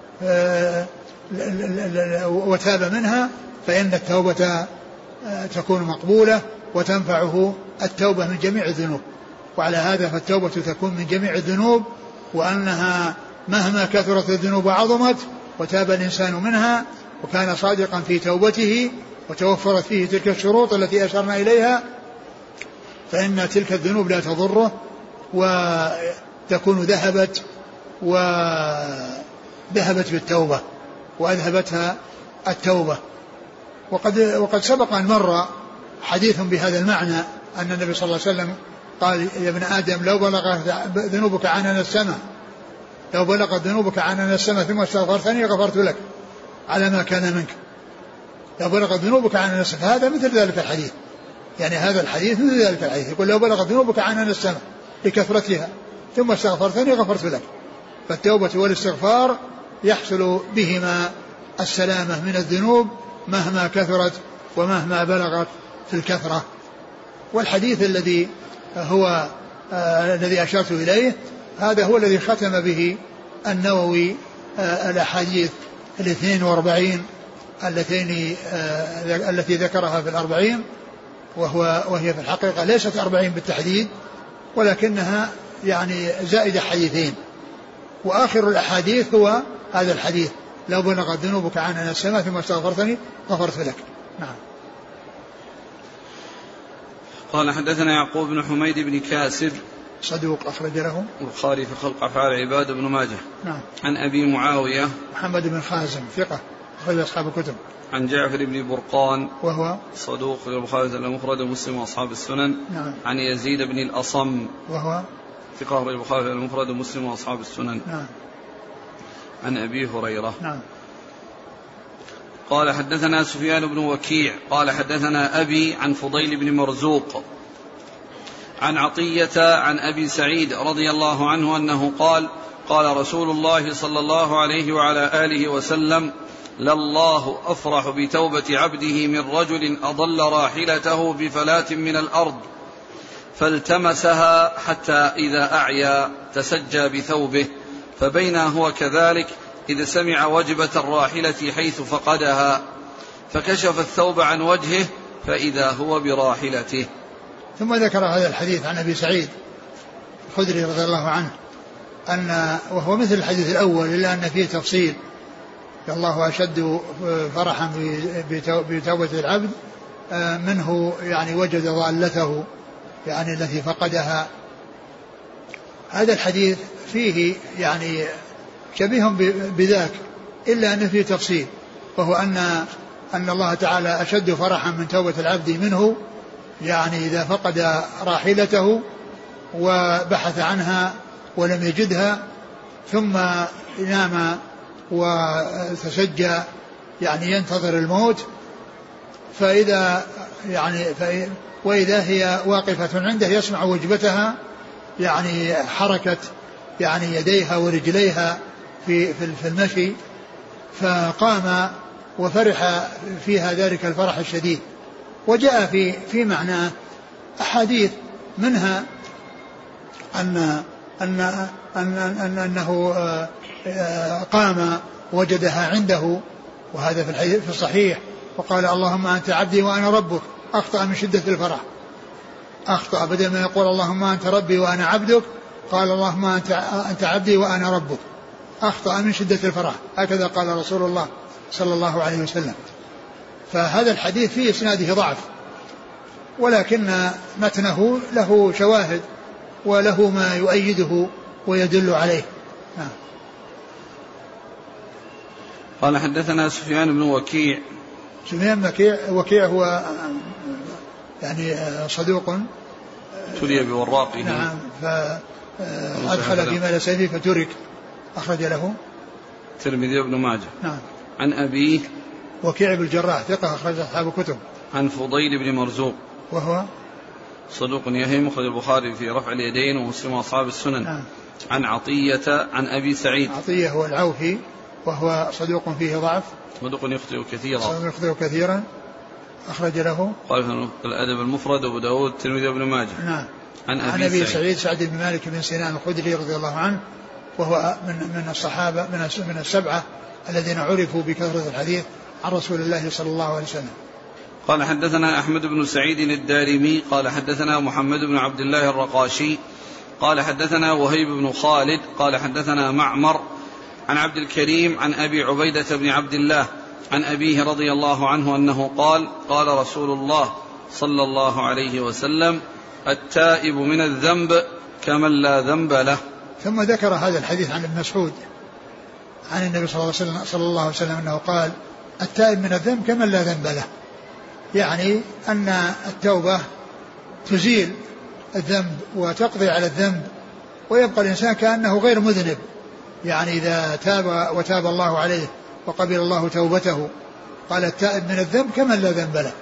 وتاب منها، فإن التوبة تكون مقبولة وتنفعه التوبة من جميع الذنوب. وعلى هذا فالتوبة تكون من جميع الذنوب، وأنها مهما كثرت الذنوب عظمت وتاب الإنسان منها وكان صادقا في توبته وتوفرت فيه تلك الشروط التي أشرنا إليها، فإن تلك الذنوب لا تضره وتكون ذهبت وذهبت بالتوبة وأذهبتها التوبة. وقد, وقد سبق أن مر حديث بهذا المعنى أن النبي صلى الله عليه وسلم قال: يا ابن آدم لو بلغت ذنوبك عنان السماء لو بلغت ذنوبك عنان السماء ثم استغفرتني غفرت لك على ما كان منك. لو بلغت ذنوبك عنان السماء، هذا مثل ذلك الحديث، يعني هذا الحديث مثل ذلك الحديث، يقول: لو بلغت ذنوبك عنان السماء لكثرتها ثم استغفرتني غفرت لك. فالتوبة والاستغفار يحصل بهما السلامة من الذنوب مهما كثرت ومهما بلغت في الكثرة. والحديث الذي هو آه الذي أشرت إليه هذا هو الذي ختم به النووي آه الأحاديث الاثنين واربعين التين آه التي ذكرها في الأربعين، وهو وهي في الحقيقة ليست أربعين بالتحديد ولكنها يعني زائدة حديثين، وآخر الأحاديث هو هذا الحديث: لو بلغت ذنوبك عنان السماء ثم استغفرتني غفرت لك. نعم. قال حدثنا يعقوب بن حميد بن كاسب صدوق أخرج له البخاري في خلق أفعال العباد بن ماجه. نعم. عن أبي معاوية محمد بن خازم ثقة أخرج أصحاب الكتب. عن جعفر بن برقان وهو صدوق البخاري المفرد ومسلم وأصحاب السنن. نعم. عن يزيد بن الأصم وهو ثقة البخاري المفرد ومسلم وأصحاب السنن. نعم. عن أبي هريرة. نعم. قال حدثنا سفيان بن وكيع قال حدثنا أبي عن فضيل بن مرزوق عن عطية عن أبي سعيد رضي الله عنه أنه قال: قال رسول الله صلى الله عليه وعلى آله وسلم: لله أفرح بتوبة عبده من رجل أضل راحلته بفلاة من الأرض فالتمسها حتى إذا أعيا تسجى بثوبه، فبينا هو كذلك إذ سمع وجبة الراحلة حيث فقدها فكشف الثوب عن وجهه فإذا هو براحلته. ثم ذكر هذا الحديث عن أبي سعيد الخدري رضي الله عنه أن وهو مثل الحديث الأول إلا أن فيه تفصيل: الله أشد فرحا بتوبة العبد منه يعني وجد ضالته يعني التي فقدها. هذا الحديث فيه يعني شبيه بذاك إلا أن فيه تفصيل، وهو أن أن الله تعالى أشد فرحا من توبة العبد منه، يعني إذا فقد راحلته وبحث عنها ولم يجدها ثم نام وتسجى يعني ينتظر الموت، فإذا يعني وإذا هي واقفة عنده يسمع وجبتها يعني حركة يعني يديها ورجليها في في المشي، فقام وفرح فيها ذلك الفرح الشديد. وجاء في في معناه أحاديث، منها أن أن أن أن أنه قام وجدها عنده، وهذا في الحديث في الصحيح، وقال اللهم أنت عبدي وأنا ربك، أخطأ من شدة الفرح، أخطأ بدل ما يقول اللهم أنت ربي وأنا عبدك قال اللهم أنت أنت عبدي وأنا ربك، أخطأ من شدة الفرح، هكذا قال رسول الله صلى الله عليه وسلم. فهذا الحديث فيه إسناده ضعف، ولكن متنه له شواهد وله ما يؤيده ويدل عليه. نعم. قال حدثنا سفيان بن وكيع. سفيان وكيع وكيع هو يعني صدوق تلي بوراقه. نعم. فأدخل فيما ليس فيه فترك، أخرج له الترمذي وابن ماجه. نعم. عن أبيه وكيع بن الجراح ثقة أخرج أصحاب الكتب. عن فضيل بن مرزوق وهو صدوق يهم، أخرج البخاري في رفع اليدين ومسلم وأصحاب السنن. نعم. عن عطية عن أبي سعيد. عطية هو العوفي وهو صدوق فيه ضعف، صدوق يخطئ كثيرا صدوق يخطئ كثيرا أخرج له قال في الأدب المفرد وأبو داود الترمذي وابن ماجه. نعم. عن أبي, عن أبي سعيد. سعيد سعد بن مالك بن سنان الخدري رضي الله عنه، وهو من من الصحابة من من السبعة الذين عرفوا بكثرة الحديث عن رسول الله صلى الله عليه وسلم. قال حدثنا أحمد بن سعيد الدارمي قال حدثنا محمد بن عبد الله الرقاشي قال حدثنا وهيب بن خالد قال حدثنا معمر عن عبد الكريم عن أبي عبيدة بن عبد الله عن أبيه رضي الله عنه أنه قال قال رسول الله صلى الله عليه وسلم التائب من الذنب كمن لا ذنب له. ثم ذكر هذا الحديث عن ابن مسعود عن النبي صلى الله عليه وسلم, صلى الله عليه وسلم أنه قال التائب من الذنب كمن لا ذنب له، يعني أن التوبة تزيل الذنب وتقضي على الذنب ويبقى الإنسان كأنه غير مذنب، يعني إذا تاب وتاب الله عليه وقبل الله توبته قال التائب من الذنب كمن لا ذنب له.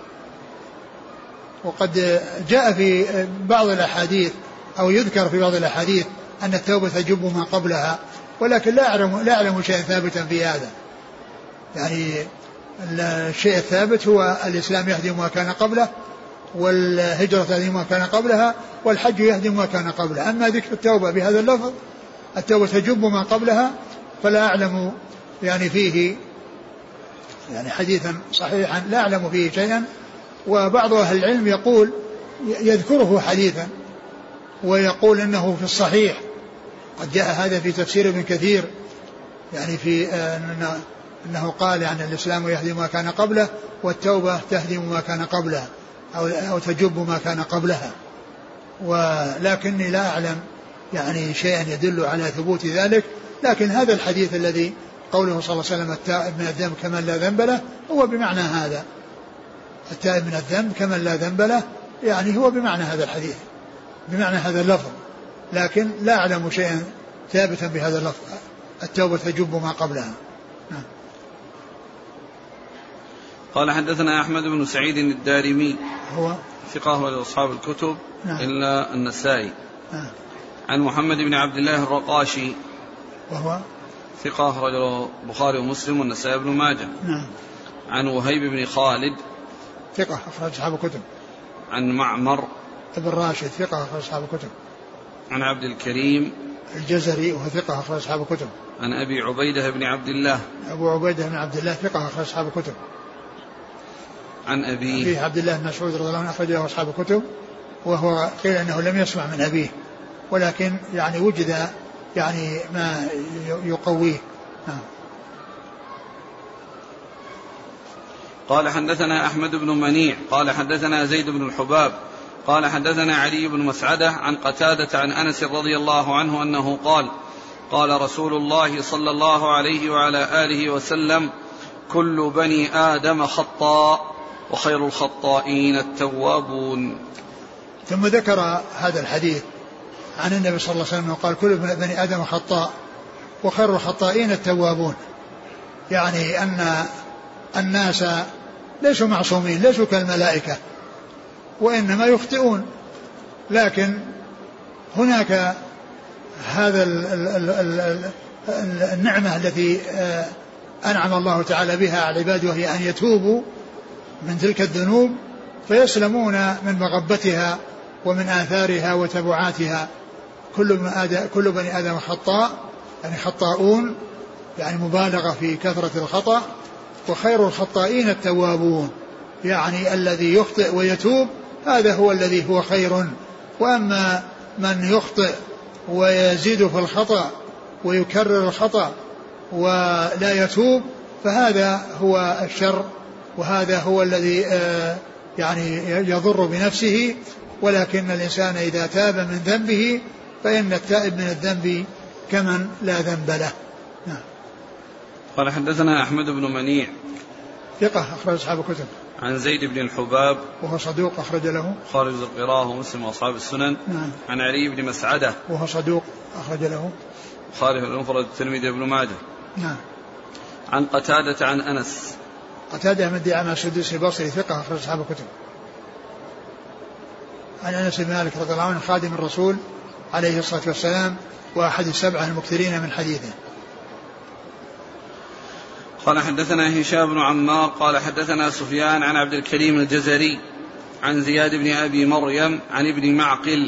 وقد جاء في بعض الأحاديث أو يذكر في بعض الأحاديث أن التوبة تجب ما قبلها، ولكن لا أعلم, لا أعلم شيئا ثابتا في هذا. يعني الشيء الثابت هو الإسلام يهدم ما كان قبله، والهجرة تهدم ما كان قبلها، والحج يهدم ما كان قبله. أما ذكر التوبة بهذا اللفظ التوبة تجب ما قبلها فلا أعلم يعني فيه يعني حديثا صحيحا، لا أعلم فيه شيئا. وبعض أهل العلم يقول يذكره حديثا ويقول إنه في الصحيح، قد جاء هذا في تفسير ابن كثير، يعني في أنه قال يعني الإسلام يهدم ما كان قبله والتوبة تهدم ما كان قبلها أو, أو تجب ما كان قبلها، ولكني لا أعلم يعني شيئا يدل على ثبوت ذلك. لكن هذا الحديث الذي قوله صلى الله عليه وسلم التائب من الذنب كمن لا ذنب له هو بمعنى هذا، التائب من الذنب كمن لا ذنب له، يعني هو بمعنى هذا الحديث، بمعنى هذا اللفظ، لكن لا أعلم شيئا ثابتا بهذا اللفظ التوبة تجب ما قبلها. نعم. قال حدثنا أحمد بن سعيد الدارمي هو ثقة لأصحاب الكتب. نعم. إلا النسائي. نعم. عن محمد بن عبد الله الرقاشي وهو ثقة أخرجه البخاري ومسلم والنسائي بن ماجه. نعم. عن وهيب بن خالد ثقة أخرج أصحاب الكتب. عن معمر ابن راشد ثقة أخرج أصحاب الكتب. عن عبد الكريم الجزري وهو ثقة أخرج أصحاب الكتب. عن أبي عبيدة بن عبد الله أبو عبيدة بن عبد الله ثقة أخرج أصحاب الكتب. عن أبيه أبيه عبد الله بن مسعود رضي الله عنه أخرج له أصحاب الكتب، وهو قيل أنه لم يسمع من أبيه، ولكن يعني وجد يعني ما يقويه. نعم. قال حدثنا أحمد بن منيع قال حدثنا زيد بن الحباب قال حدثنا علي بن مسعدة عن قتادة عن أنس رضي الله عنه أنه قال قال رسول الله صلى الله عليه وعلى آله وسلم كل بني آدم خطاء وخير الخطائين التوابون. ثم ذكر هذا الحديث عن النبي صلى الله عليه وسلم قال كل بني آدم خطاء وخير الخطائين التوابون. يعني أن الناس ليسوا معصومين، ليسوا كالملائكة، وإنما يخطئون، لكن هناك هذا النعمة التي أنعم الله تعالى بها على عباده، وهي أن يتوبوا من تلك الذنوب فيسلمون من مغبتها ومن آثارها وتبعاتها. كل بني آدم خطاء، يعني خطاؤون، يعني مبالغة في كثرة الخطأ، وخير الخطائين التوابون، يعني الذي يخطئ ويتوب هذا هو الذي هو خير. وأما من يخطئ ويزيد في الخطأ ويكرر الخطأ ولا يتوب فهذا هو الشر، وهذا هو الذي يعني يضر بنفسه. ولكن الإنسان إذا تاب من ذنبه فإن التائب من الذنب كمن لا ذنب له. نعم. قال حدثنا أحمد بن منيع ثقة أخرج أصحاب الكتب. عن زيد بن الحباب وهو صدوق أخرج له خارج القراءة ومسلم وأصحاب السنن. نعم. عن علي بن مسعدة وهو صدوق أخرج له خارج المفرد الترمذي بن ماجه. نعم. عن قتادة عن أنس. قتادة من دعامة السدوسي البصري ثقة أخرج أصحاب الكتب. عن أنس بن مالك رضي الله عنه خادم الرسول عليه الصلاة والسلام وأحد السبعة المكثرين من حديثه. قال حدثنا هشام بن عمار قال حدثنا سفيان عن عبد الكريم الجزري عن زياد بن أبي مريم عن ابن معقل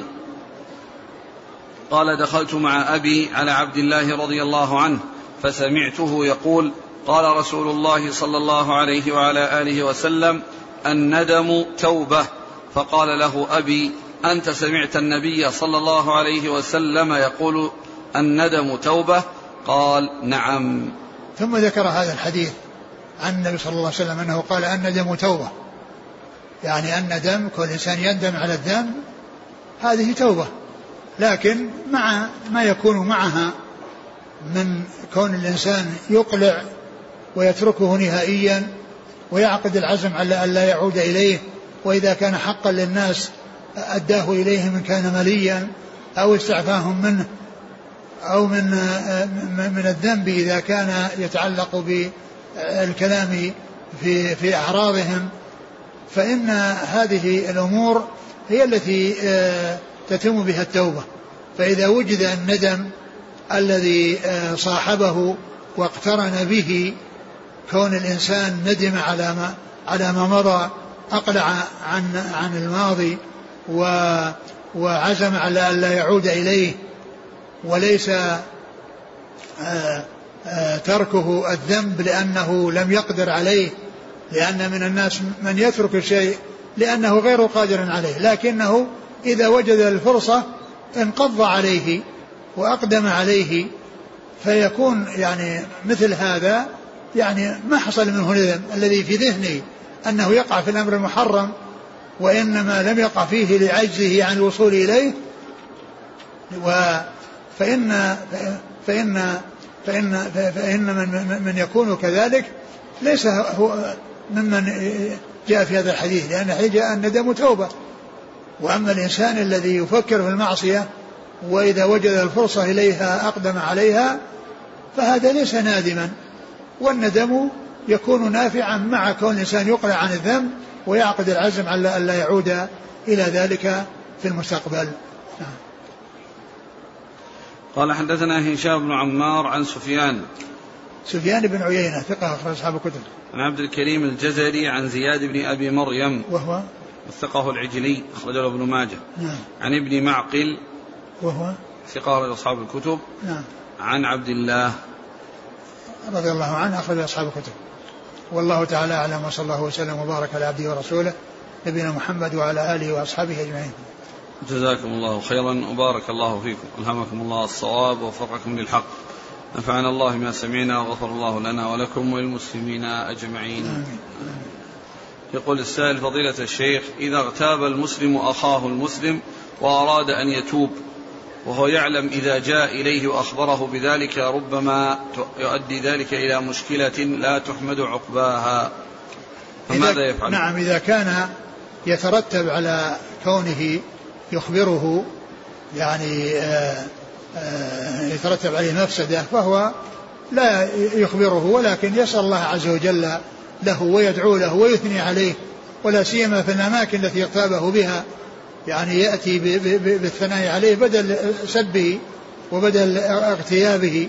قال دخلت مع أبي على عبد الله رضي الله عنه فسمعته يقول قال رسول الله صلى الله عليه وعلى آله وسلم الندم توبة. فقال له أبي أنت سمعت النبي صلى الله عليه وسلم يقول الندم توبة؟ قال نعم. ثم ذكر هذا الحديث عن النبي صلى الله عليه وسلم أنه قال الندم توبة، يعني الندم كل إنسان يندم على الذنب هذه توبة، لكن مع ما يكون معها من كون الإنسان يقلع ويتركه نهائيا ويعقد العزم على أن لا يعود إليه، وإذا كان حقا للناس أداه إليهم إن كان مليا أو استعفاهم منه، أو من من الذنب إذا كان يتعلق بالكلام في في أعراضهم، فإن هذه الأمور هي التي تتم بها التوبة. فإذا وجد الندم الذي صاحبه واقترن به كون الإنسان ندم على ما على ما مضى، أقلع عن عن الماضي وعزم على أن لا يعود إليه، وليس تركه الذنب لأنه لم يقدر عليه، لأن من الناس من يترك الشيء لأنه غير قادر عليه، لكنه إذا وجد الفرصة انقض عليه وأقدم عليه، فيكون يعني مثل هذا يعني ما حصل منه ندم الذي في ذهنه أنه يقع في الأمر المحرم، وإنما لم يقع فيه لعجزه عن الوصول إليه. فإن فإن فإن فإن من من يكون كذلك ليس هو ممن جاء في هذا الحديث، لأن الحديث جاء الندم توبة. وأما الإنسان الذي يفكر في المعصية وإذا وجد الفرصة إليها أقدم عليها فهذا ليس نادما، والندم يكون نافعا مع كون الإنسان يقلع عن الذنب ويعقد العزم على أن لا يعود إلى ذلك في المستقبل. قال حدثنا هشام بن عمار عن سفيان سفيان بن عيينة ثقة أخرج أصحاب الكتب. عن عبد الكريم الجزري عن زياد بن أبي مريم وهو الثقة العجلي أخرجه ابن ماجه. نعم. عن ابن معقل وهو ثقة أصحاب الكتب. نعم. عن عبد الله رضي الله عنه أخرج أصحاب الكتب. والله تعالى أعلم، وصلى الله وسلم وبارك على عبده ورسوله نبينا محمد وعلى آله وأصحابه أجمعين. جزاكم الله خيرا وبارك الله فيكم، ألهمكم الله الصواب ووفقكم للحق، نفعنا الله ما سمعنا وغفر الله لنا ولكم وللمسلمين أجمعين. آمين. يقول السائل فضيلة الشيخ، إذا اغتاب المسلم أخاه المسلم وأراد أن يتوب وهو يعلم إذا جاء إليه وأخبره بذلك ربما يؤدي ذلك إلى مشكلة لا تحمد عقباها، فماذا يفعل؟ نعم، إذا كان يترتب على كونه يخبره يعني يترتب عليه مفسدة فهو لا يخبره، ولكن يسأل الله عز وجل له ويدعو له ويثني عليه، ولا سيما في الأماكن التي اغتابه بها، يعني يأتي بالثناء عليه بدل سبه وبدل اغتيابه.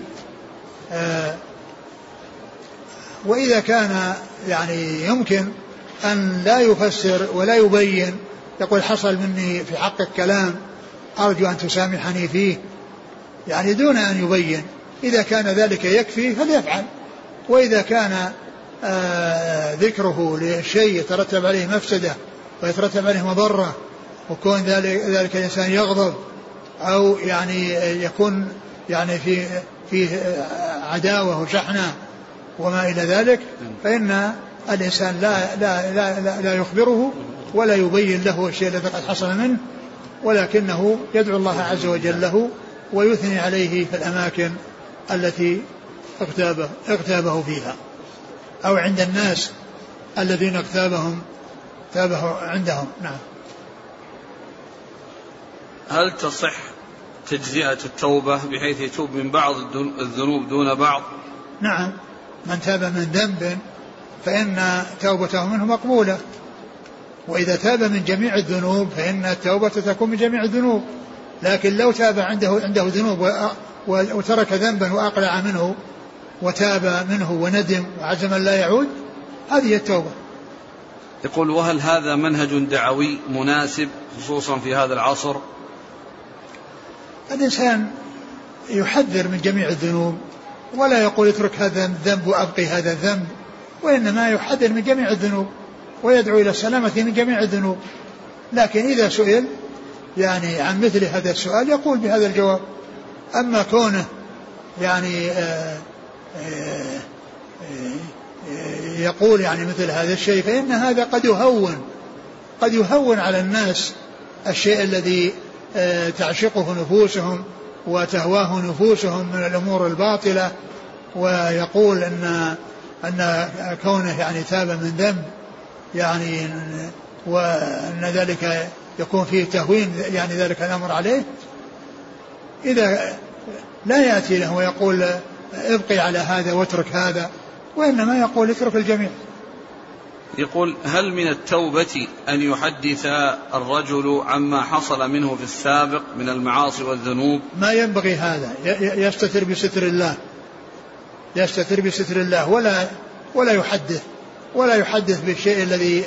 وإذا كان يعني يمكن أن لا يفسر ولا يبين، يقول حصل مني في حقك كلام أرجو أن تسامحني فيه، يعني دون أن يبين، إذا كان ذلك يكفي فليفعل. وإذا كان آه ذكره لشيء يترتب عليه مفسدة ويترتب عليه مضرة، وكون ذلك, ذلك الإنسان يغضب أو يعني يكون يعني في فيه عداوة وشحنة وما إلى ذلك، فإن الإنسان لا, لا, لا, لا, لا يخبره ولا يبين له الشيء الذي قد حصل منه، ولكنه يدعو الله عز وجل له ويثني عليه في الأماكن التي اغتابه, اغتابه فيها أو عند الناس الذين اغتابهم اغتابه عندهم. نعم. هل تصح تجزئة التوبة بحيث يتوب من بعض الذنوب دون بعض؟ نعم، من تاب من ذنب فإن توبته منه مقبولة، وإذا تاب من جميع الذنوب فإن التوبة تكون من جميع الذنوب. لكن لو تاب عنده عنده ذنوب وترك ذنبا وأقلع منه وتاب منه وندم وعزم لا يعود، هذه التوبة. يقول وهل هذا منهج دعوي مناسب خصوصا في هذا العصر؟ الإنسان يحذر من جميع الذنوب ولا يقول اترك هذا الذنب وأبقي هذا الذنب، وإنما يحذر من جميع الذنوب ويدعو إلى السلامة من جميع الذنوب. لكن إذا سئل يعني عن مثل هذا السؤال يقول بهذا الجواب. أما كونه يعني آآ آآ يقول يعني مثل هذا الشيء فإن هذا قد يهون قد يهون على الناس الشيء الذي تعشقه نفوسهم وتهواه نفوسهم من الأمور الباطلة، ويقول أن أن كونه يعني تاب من ذنب يعني وأن ذلك يكون فيه تهوين يعني ذلك الأمر عليه، إذا لا يأتي له ويقول ابقي على هذا واترك هذا، وإنما يقول اترك الجميع. يقول هل من التوبة أن يحدث الرجل عما حصل منه في السابق من المعاصي والذنوب؟ ما ينبغي هذا، يستتر بستر الله يستتر بستر الله ولا ولا يحدث ولا يحدث بالشيء الذي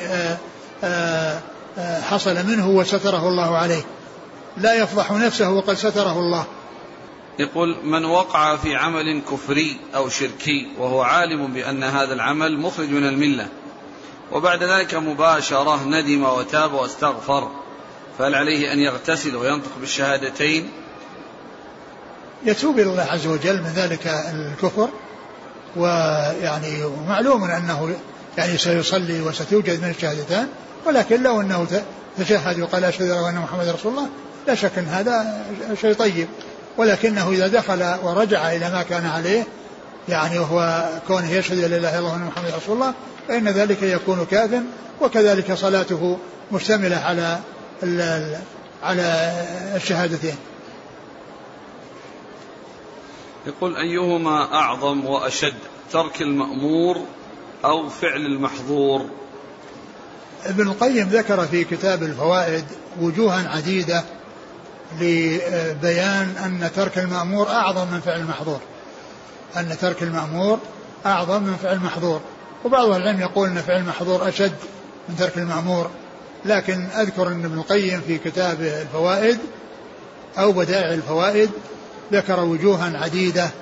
حصل منه وستره الله عليه، لا يفضح نفسه وقد ستره الله. يقول من وقع في عمل كفري أو شركي وهو عالم بأن هذا العمل مخرج من الملة، وبعد ذلك مباشرة ندم وتاب واستغفر، فهل عليه أن يغتسل وينطق بالشهادتين؟ يتوب إلى الله عز وجل من ذلك الكفر، ويعني معلوم أنه يعني سيصلي وستوجد من الشهادتان، ولكن لو أنه تشهد وقال أشهد أن محمد رسول الله لا شك أن هذا شيء طيب، ولكنه إذا دخل ورجع إلى ما كان عليه يعني وهو كونه يشهد لا إله إلا الله وأن محمد رسول الله فإن ذلك يكون كافٍ، وكذلك صلاته مشتملة على على الشهادتين. يقول أيهما أعظم وأشد، ترك المأمور أو فعل المحظور؟ ابن القيم ذكر في كتاب الفوائد وجوها عديدة لبيان أن ترك المأمور أعظم من فعل المحظور، أن ترك المأمور أعظم من فعل المحظور، وبعض العلم يقول أن فعل المحظور أشد من ترك المأمور، لكن أذكر أن ابن القيم في كتاب الفوائد أو بدائع الفوائد ذكر وجوها عديدة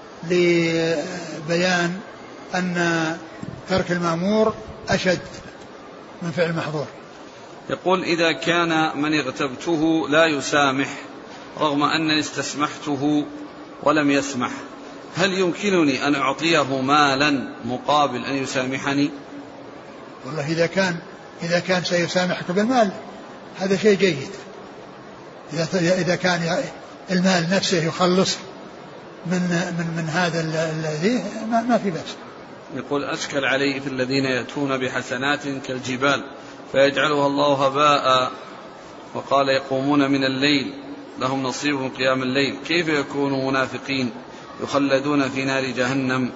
لبيان أن ترك المأمور أشد من فعل المحظور. يقول إذا كان من اغتبته لا يسامح رغم أنني استسمحته ولم يسمح، هل يمكنني أن أعطيه مالا مقابل أن يسامحني؟ والله إذا كان إذا كان سيسامحك بالمال هذا شيء جيد، إذا إذا كان المال نفسه يخلص من من من هذا الذي ما, ما في بأس. يقول أشكل علي في الذين يأتون بحسنات كالجبال فيجعلها الله هباء، وقال يقومون من الليل لهم نصيب من قيام الليل، كيف يكونوا منافقين يخلدون في نار جهنم؟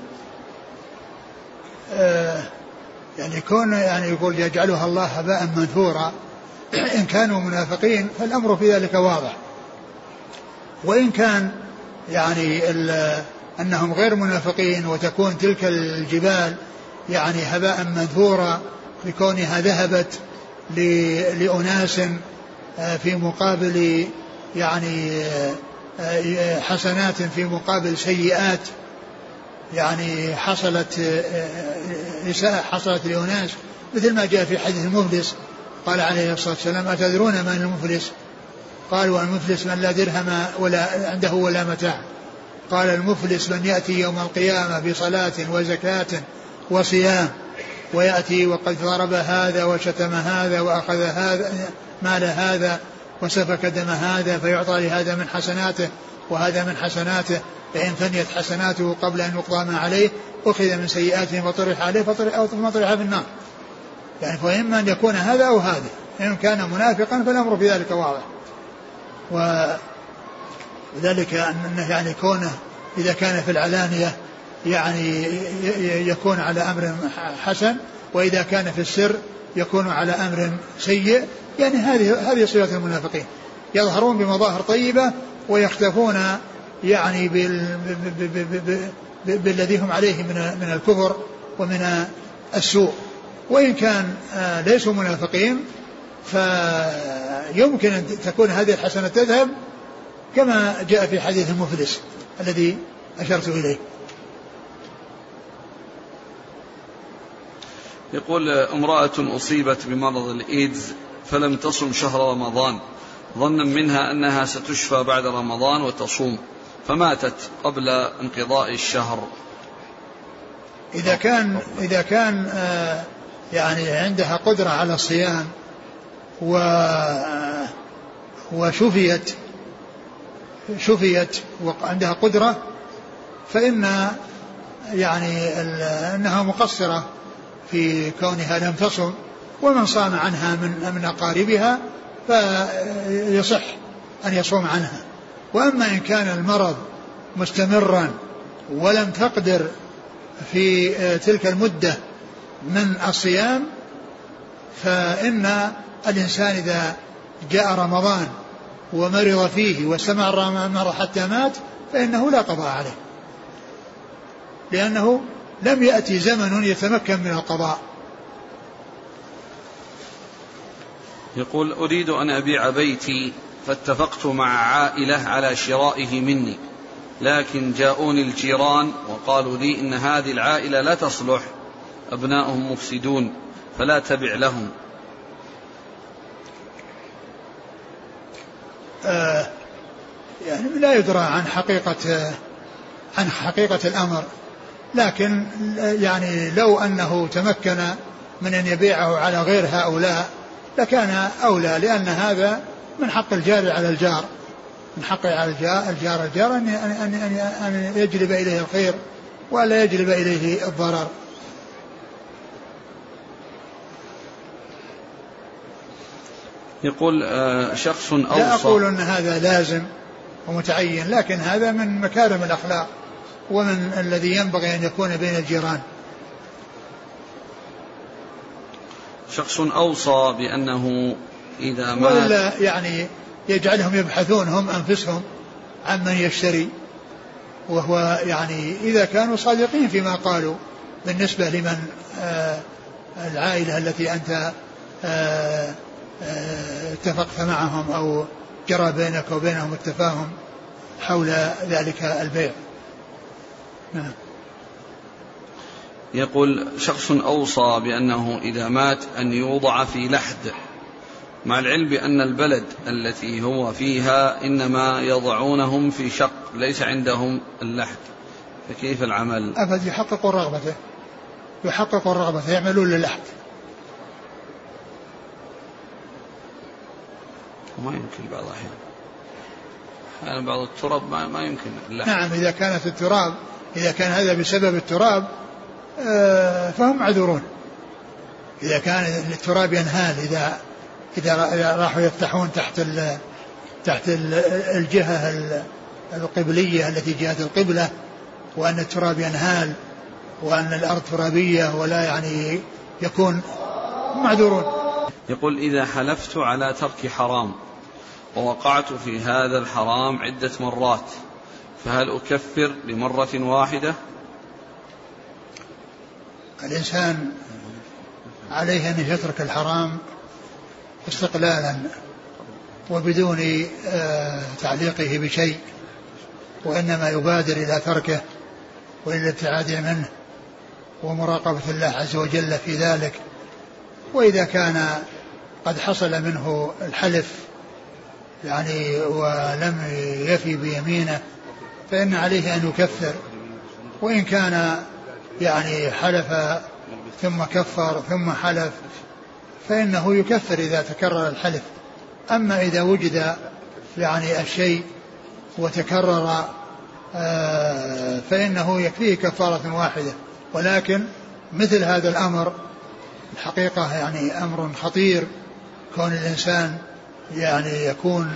آه يعني كون يعني يقول يجعلها الله هباء منثورا، إن كانوا منافقين فالأمر في ذلك واضح، وإن كان يعني أنهم غير منافقين وتكون تلك الجبال يعني هباء منثورا لكونها ذهبت لأناس في مقابل يعني حسنات في مقابل سيئات، يعني حصلت إساءة حصلت لأناس، مثل ما جاء في حديث المفلس قال عليه الصلاة والسلام: أتدرون من المفلس؟ قالوا: المفلس من لا درهم ولا عنده ولا متاع. قال: المفلس من يأتي يوم القيامة بصلاة وزكاة وصيام، ويأتي وقد ضرب هذا وشتم هذا وأخذ هذا مال هذا وسفك دم هذا، فيعطى لهذا من حسناته وهذا من حسناته، فإن فنيت حسناته قبل أن يقضى ما عليه أخذ من سيئاته فطرح عليه فطرح أو طرح في النار. يعني فإما أن يكون هذا أو هذا، إن كان منافقا فالأمر في ذلك واضح. وذلك أنه يعني كونه إذا كان في العلانية يعني يكون على أمر حسن، وإذا كان في السر يكون على أمر سيء. يعني هذه هذه صفة المنافقين، يظهرون بمظاهر طيبة ويختفون يعني بالذي هم عليه من من الكفر ومن السوء. وإن كان ليسوا منافقين فيمكن أن تكون هذه الحسنة تذهب، كما جاء في حديث المفلس الذي أشرت إليه. يقول: امرأة أصيبت بمرض الإيدز فلم تصم شهر رمضان ظنا منها أنها ستشفى بعد رمضان وتصوم، فماتت قبل انقضاء الشهر. إذا كان إذا كان آه يعني عندها قدرة على الصيام و وشفيت شفيت وعندها قدرة، فإن يعني أنها مقصرة في كونها لم تصم، ومن صام عنها من من أقاربها فيصح أن يصوم عنها. وأما إن كان المرض مستمرا ولم تقدر في تلك المدة من الصيام، فإن الإنسان إذا جاء رمضان ومرض فيه واستمر مرض حتى مات فإنه لا قضاء عليه، لأنه لم يأتي زمن يتمكن من القضاء. يقول: أريد أن أبيع بيتي فاتفقت مع عائلة على شرائه مني، لكن جاءوني الجيران وقالوا لي إن هذه العائلة لا تصلح، أبناؤهم مفسدون، فلا تبع لهم. آه يعني لا يدرى عن حقيقة عن حقيقة الأمر، لكن يعني لو أنه تمكن من أن يبيعه على غير هؤلاء لكان أولى، لأن هذا من حق الجار على الجار، من حق على الجار الجار, الجار أن, أن, أن, أن يجلب إليه الخير ولا يجلب إليه الضرر. يقول: آه شخص أوصى. لا أقول أن هذا لازم ومتعين، لكن هذا من مكارم الأخلاق ومن الذي ينبغي أن يكون بين الجيران. شخص أوصى بأنه إذا مات، ولا يعني يجعلهم يبحثون هم أنفسهم عن من يشتري، وهو يعني إذا كانوا صادقين فيما قالوا بالنسبة لمن آه العائلة التي أنت آه آه اتفقت معهم أو جرى بينك وبينهم التفاهم حول ذلك البيع. نعم. يقول: شخص أوصى بأنه إذا مات أن يوضع في لحد، مع العلم بأن البلد التي هو فيها إنما يضعونهم في شق ليس عندهم اللحد، فكيف العمل؟ أبد يحققوا رغبته يحققوا رغبته يعملون للحد. وما يمكن بعض الأحيان يعني بعض التراب ما, ما يمكن اللحد. نعم، إذا كانت التراب إذا كان هذا بسبب التراب فهم معذورون. إذا كان التراب ينهال إذا إذا راحوا يفتحون تحت تحت الجهة القبلية التي جهة القبلة، وأن التراب ينهال وأن الأرض ترابية ولا يعني يكون معذورون. يقول إذا حلفت على ترك حرام ووقعت في هذا الحرام عدة مرات فهل أكفر لمرة واحدة؟ الإنسان عليه أن يترك الحرام استقلالا وبدون تعليقه بشيء، وإنما يبادر إلى تركه وإلى الابتعاد منه ومراقبة الله عز وجل في ذلك. وإذا كان قد حصل منه الحلف يعني ولم يفي بيمينه فإن عليه أن يكفر، وإن كان يعني حلف ثم كفر ثم حلف فإنه يكفر إذا تكرر الحلف. أما إذا وجد يعني الشيء وتكرر فإنه يكفيه كفارة واحدة. ولكن مثل هذا الأمر الحقيقة يعني أمر خطير، كون الإنسان يعني يكون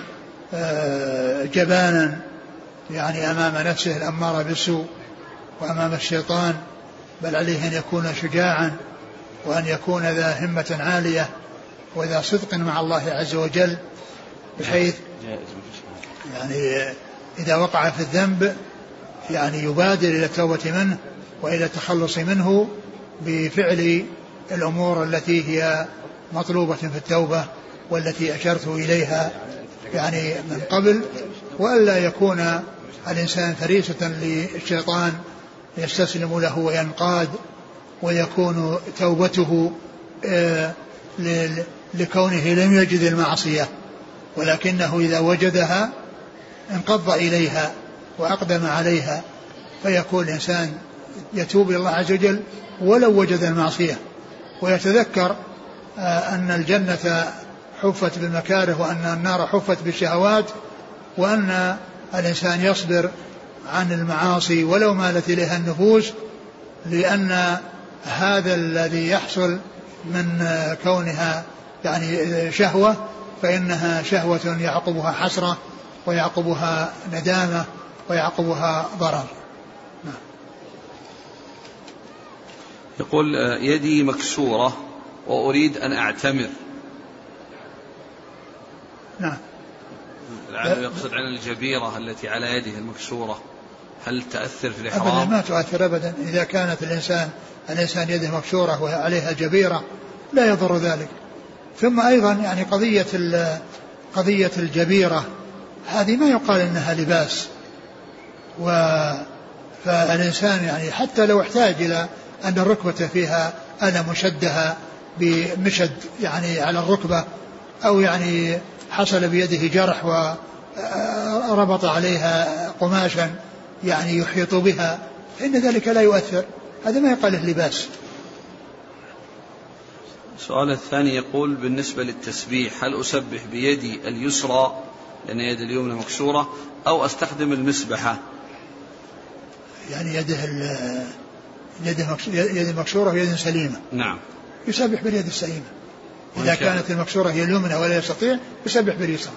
جبانا يعني أمام نفسه الأمارة بالسوء وأمام الشيطان، بل عليه أن يكون شجاعا وأن يكون ذا همة عالية وذا صدق مع الله عز وجل، بحيث يعني إذا وقع في الذنب يعني يبادر إلى التوبة منه وإلى التخلص منه بفعل الأمور التي هي مطلوبة في التوبة والتي أشرت إليها يعني من قبل، وألا يكون الإنسان فريسة للشيطان يستسلم له وينقاد، ويكون توبته لكونه لم يجد المعصية، ولكنه إذا وجدها انقض إليها وأقدم عليها، فيكون الإنسان يتوب إلى الله عز وجل ولو وجد المعصية، ويتذكر أن الجنة حفت بالمكاره وأن النار حفت بالشهوات، وأن الإنسان يصبر عن المعاصي ولو مالت إليها النفوس، لأن هذا الذي يحصل من كونها يعني شهوة فإنها شهوة يعقبها حسرة ويعقبها ندامة ويعقبها ضرر. يقول يدي مكسورة وأريد أن أعتمر. نعم. لعله يقصد عن الجبيرة التي على يده المكسورة، هل تأثر في الإحرام؟ أبدا ما تؤثر أبدا، إذا كانت الإنسان الإنسان يده مكسورة وعليها جبيرة لا يضر ذلك. ثم أيضا يعني قضية قضية الجبيرة هذه ما يقال إنها لباس، و فالإنسان يعني حتى لو احتاج إلى أن الركبة فيها ألم شدها بمشد يعني على الركبة، أو يعني حصل بيده جرح وربط عليها قماشا يعني يحيط بها، فإن ذلك لا يؤثر، هذا ما يقال له لباس. السؤال الثاني يقول بالنسبة للتسبيح هل أسبح بيدي اليسرى لأن يد اليمنى مكسورة أو أستخدم المسبحة؟ يعني يده يد مكسورة ويد سليمة. نعم. يسبح باليد السليمة. إذا كانت المكسورة هي اليمنى ولا يستطيع يسبح باليسرى.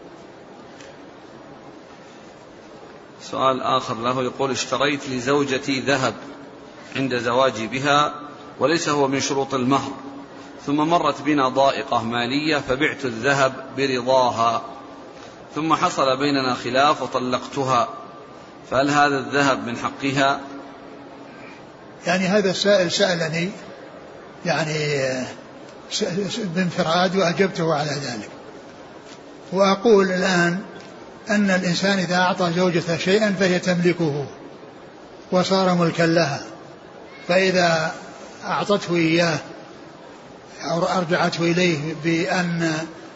سؤال آخر له يقول اشتريت لزوجتي ذهب عند زواجي بها وليس هو من شروط المهر، ثم مرت بنا ضائقة مالية فبعت الذهب برضاها، ثم حصل بيننا خلاف وطلقتها، فهل هذا الذهب من حقها؟ يعني هذا السائل سألني يعني بانفراد وأجبته على ذلك، وأقول الآن أن الإنسان إذا أعطى زوجته شيئا فهي تملكه وصار ملكا لها، فإذا أعطته إياه أو أرجعته إليه بأن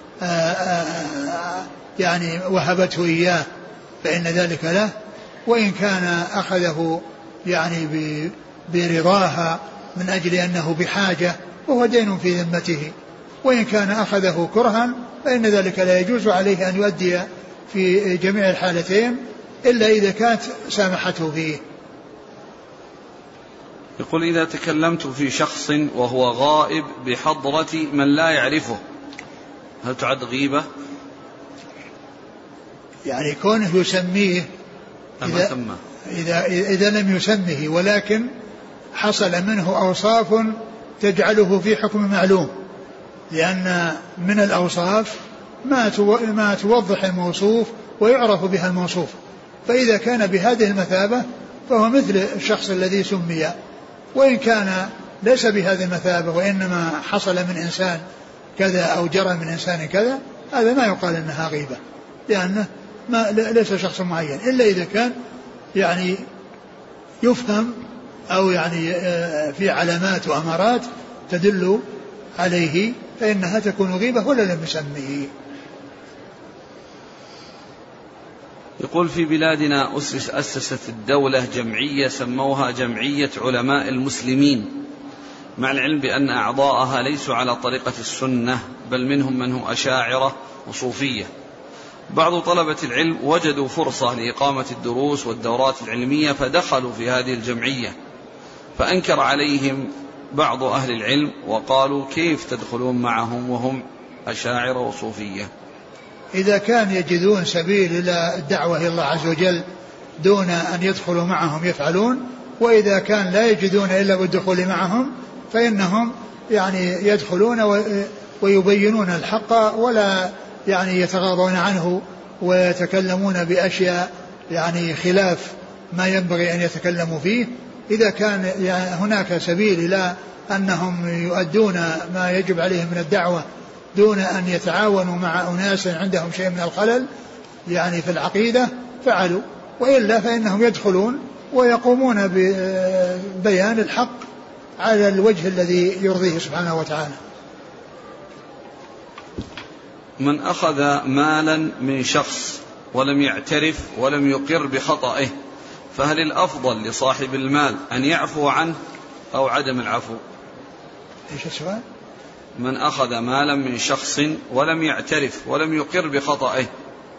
يعني وهبته إياه فإن ذلك له، وإن كان أخذه يعني برضاها من أجل أنه بحاجة وهو دين في ذمته، وإن كان أخذه كرها فإن ذلك لا يجوز عليه أن يؤدي في جميع الحالتين إلا إذا كانت سامحته فيه. يقول إذا تكلمت في شخص وهو غائب بحضرة من لا يعرفه هل تعد غيبة؟ يعني كونه يسميه إذا, إذا, إذا لم يسمه ولكن حصل منه أوصاف تجعله في حكم معلوم، لأن من الأوصاف ما توضح الموصوف ويعرف بها الموصوف، فإذا كان بهذه المثابة فهو مثل الشخص الذي سمي، وإن كان ليس بهذه المثابة وإنما حصل من إنسان كذا أو جرى من إنسان كذا، هذا ما يقال إنها غيبة، لأنه ما ليس شخص معين، إلا إذا كان يعني يفهم أو يعني في علامات وأمارات تدل عليه فإنها تكون غيبة ولا لم يسميه. يقول في بلادنا أسس أسست الدولة جمعية سموها جمعية علماء المسلمين، مع العلم بأن أعضاءها ليسوا على طريقة السنة، بل منهم من هم أشاعرة وصوفية. بعض طلبة العلم وجدوا فرصة لإقامة الدروس والدورات العلمية فدخلوا في هذه الجمعية، فأنكر عليهم بعض أهل العلم وقالوا كيف تدخلون معهم وهم أشاعرة وصوفية؟ إذا كان يجدون سبيل إلى الدعوة إلى الله عز وجل دون أن يدخلوا معهم يفعلون، وإذا كان لا يجدون إلا بالدخول معهم فإنهم يعني يدخلون ويبينون الحق ولا يعني يتغاضون عنه ويتكلمون بأشياء يعني خلاف ما ينبغي أن يتكلموا فيه. إذا كان يعني هناك سبيل إلى أنهم يؤدون ما يجب عليهم من الدعوة دون أن يتعاونوا مع أناس عندهم شيء من الخلل يعني في العقيدة فعلوا، وإلا فإنهم يدخلون ويقومون ببيان الحق على الوجه الذي يرضيه سبحانه وتعالى. من أخذ مالا من شخص ولم يعترف ولم يقر بخطئه، فهل الأفضل لصاحب المال أن يعفو عنه أو عدم العفو؟ إيش السؤال؟ من أخذ مالا من شخص ولم يعترف ولم يقر بخطئه،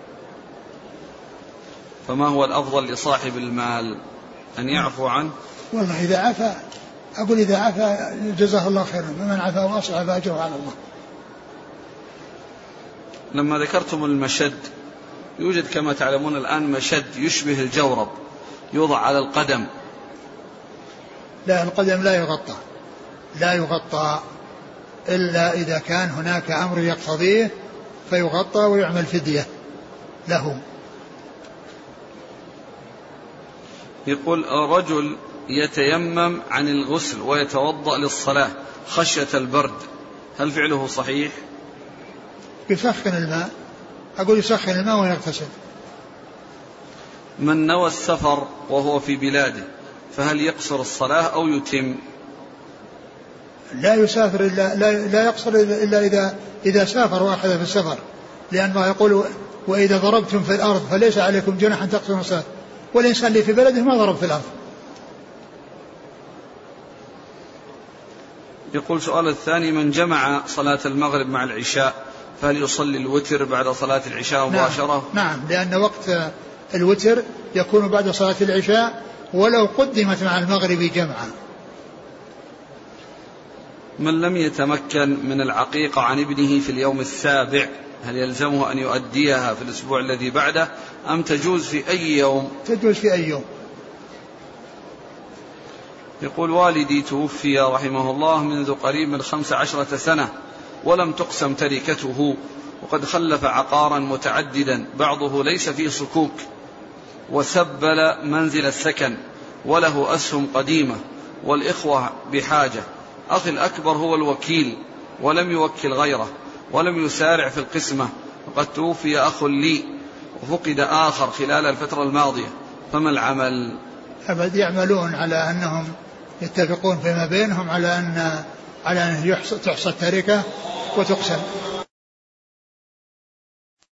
فما هو الأفضل لصاحب المال، أن يعفو عنه؟ والله إذا عفا أقول إذا عفا جزاه الله خيرا، ومن عفا وأصلح فأجره على الله. لما ذكرتم المشد، يوجد كما تعلمون الآن مشد يشبه الجورب يوضع على القدم. لا، القدم لا يغطى لا يغطى إلا إذا كان هناك أمر يقتضيه فيغطى ويعمل فدية له. يقول رجل يتيمم عن الغسل ويتوضأ للصلاة خشية البرد، هل فعله صحيح؟ يسخن الماء، أقول يسخن الماء ويغتسل. من نوى السفر وهو في بلاده فهل يقصر الصلاة أو يتم؟ لا يسافر إلا لا, لا يقصر إلا إذا إذا سافر وأخذ في السفر، لأن الله يقول وإذا ضربتم في الأرض فليس عليكم جناح أن تقصروا الصلاة، والإنسان اللي في بلده ما ضرب في الأرض. يقول سؤال الثاني، من جمع صلاة المغرب مع العشاء فهل يصلي الوتر بعد صلاة العشاء مباشرة؟ نعم, نعم لأن وقت الوتر يكون بعد صلاة العشاء ولو قدمت مع المغرب جمعا. من لم يتمكن من العقيقة عن ابنه في اليوم السابع هل يلزمه أن يؤديها في الأسبوع الذي بعده أم تجوز في أي يوم؟ تجوز في أي يوم. يقول والدي توفي رحمه الله منذ قريب من خمس عشرة سنة ولم تقسم تركته، وقد خلف عقارا متعددا بعضه ليس فيه صكوك، وسبل منزل السكن، وله أسهم قديمة، والإخوة بحاجة. أخي الأكبر هو الوكيل ولم يوكل غيره ولم يسارع في القسمة، وقد توفي أخ لي وفقد آخر خلال الفترة الماضية، فما العمل؟ أبد يعملون على أنهم يتفقون فيما بينهم على أن على أن تحصى التركة وتقسم.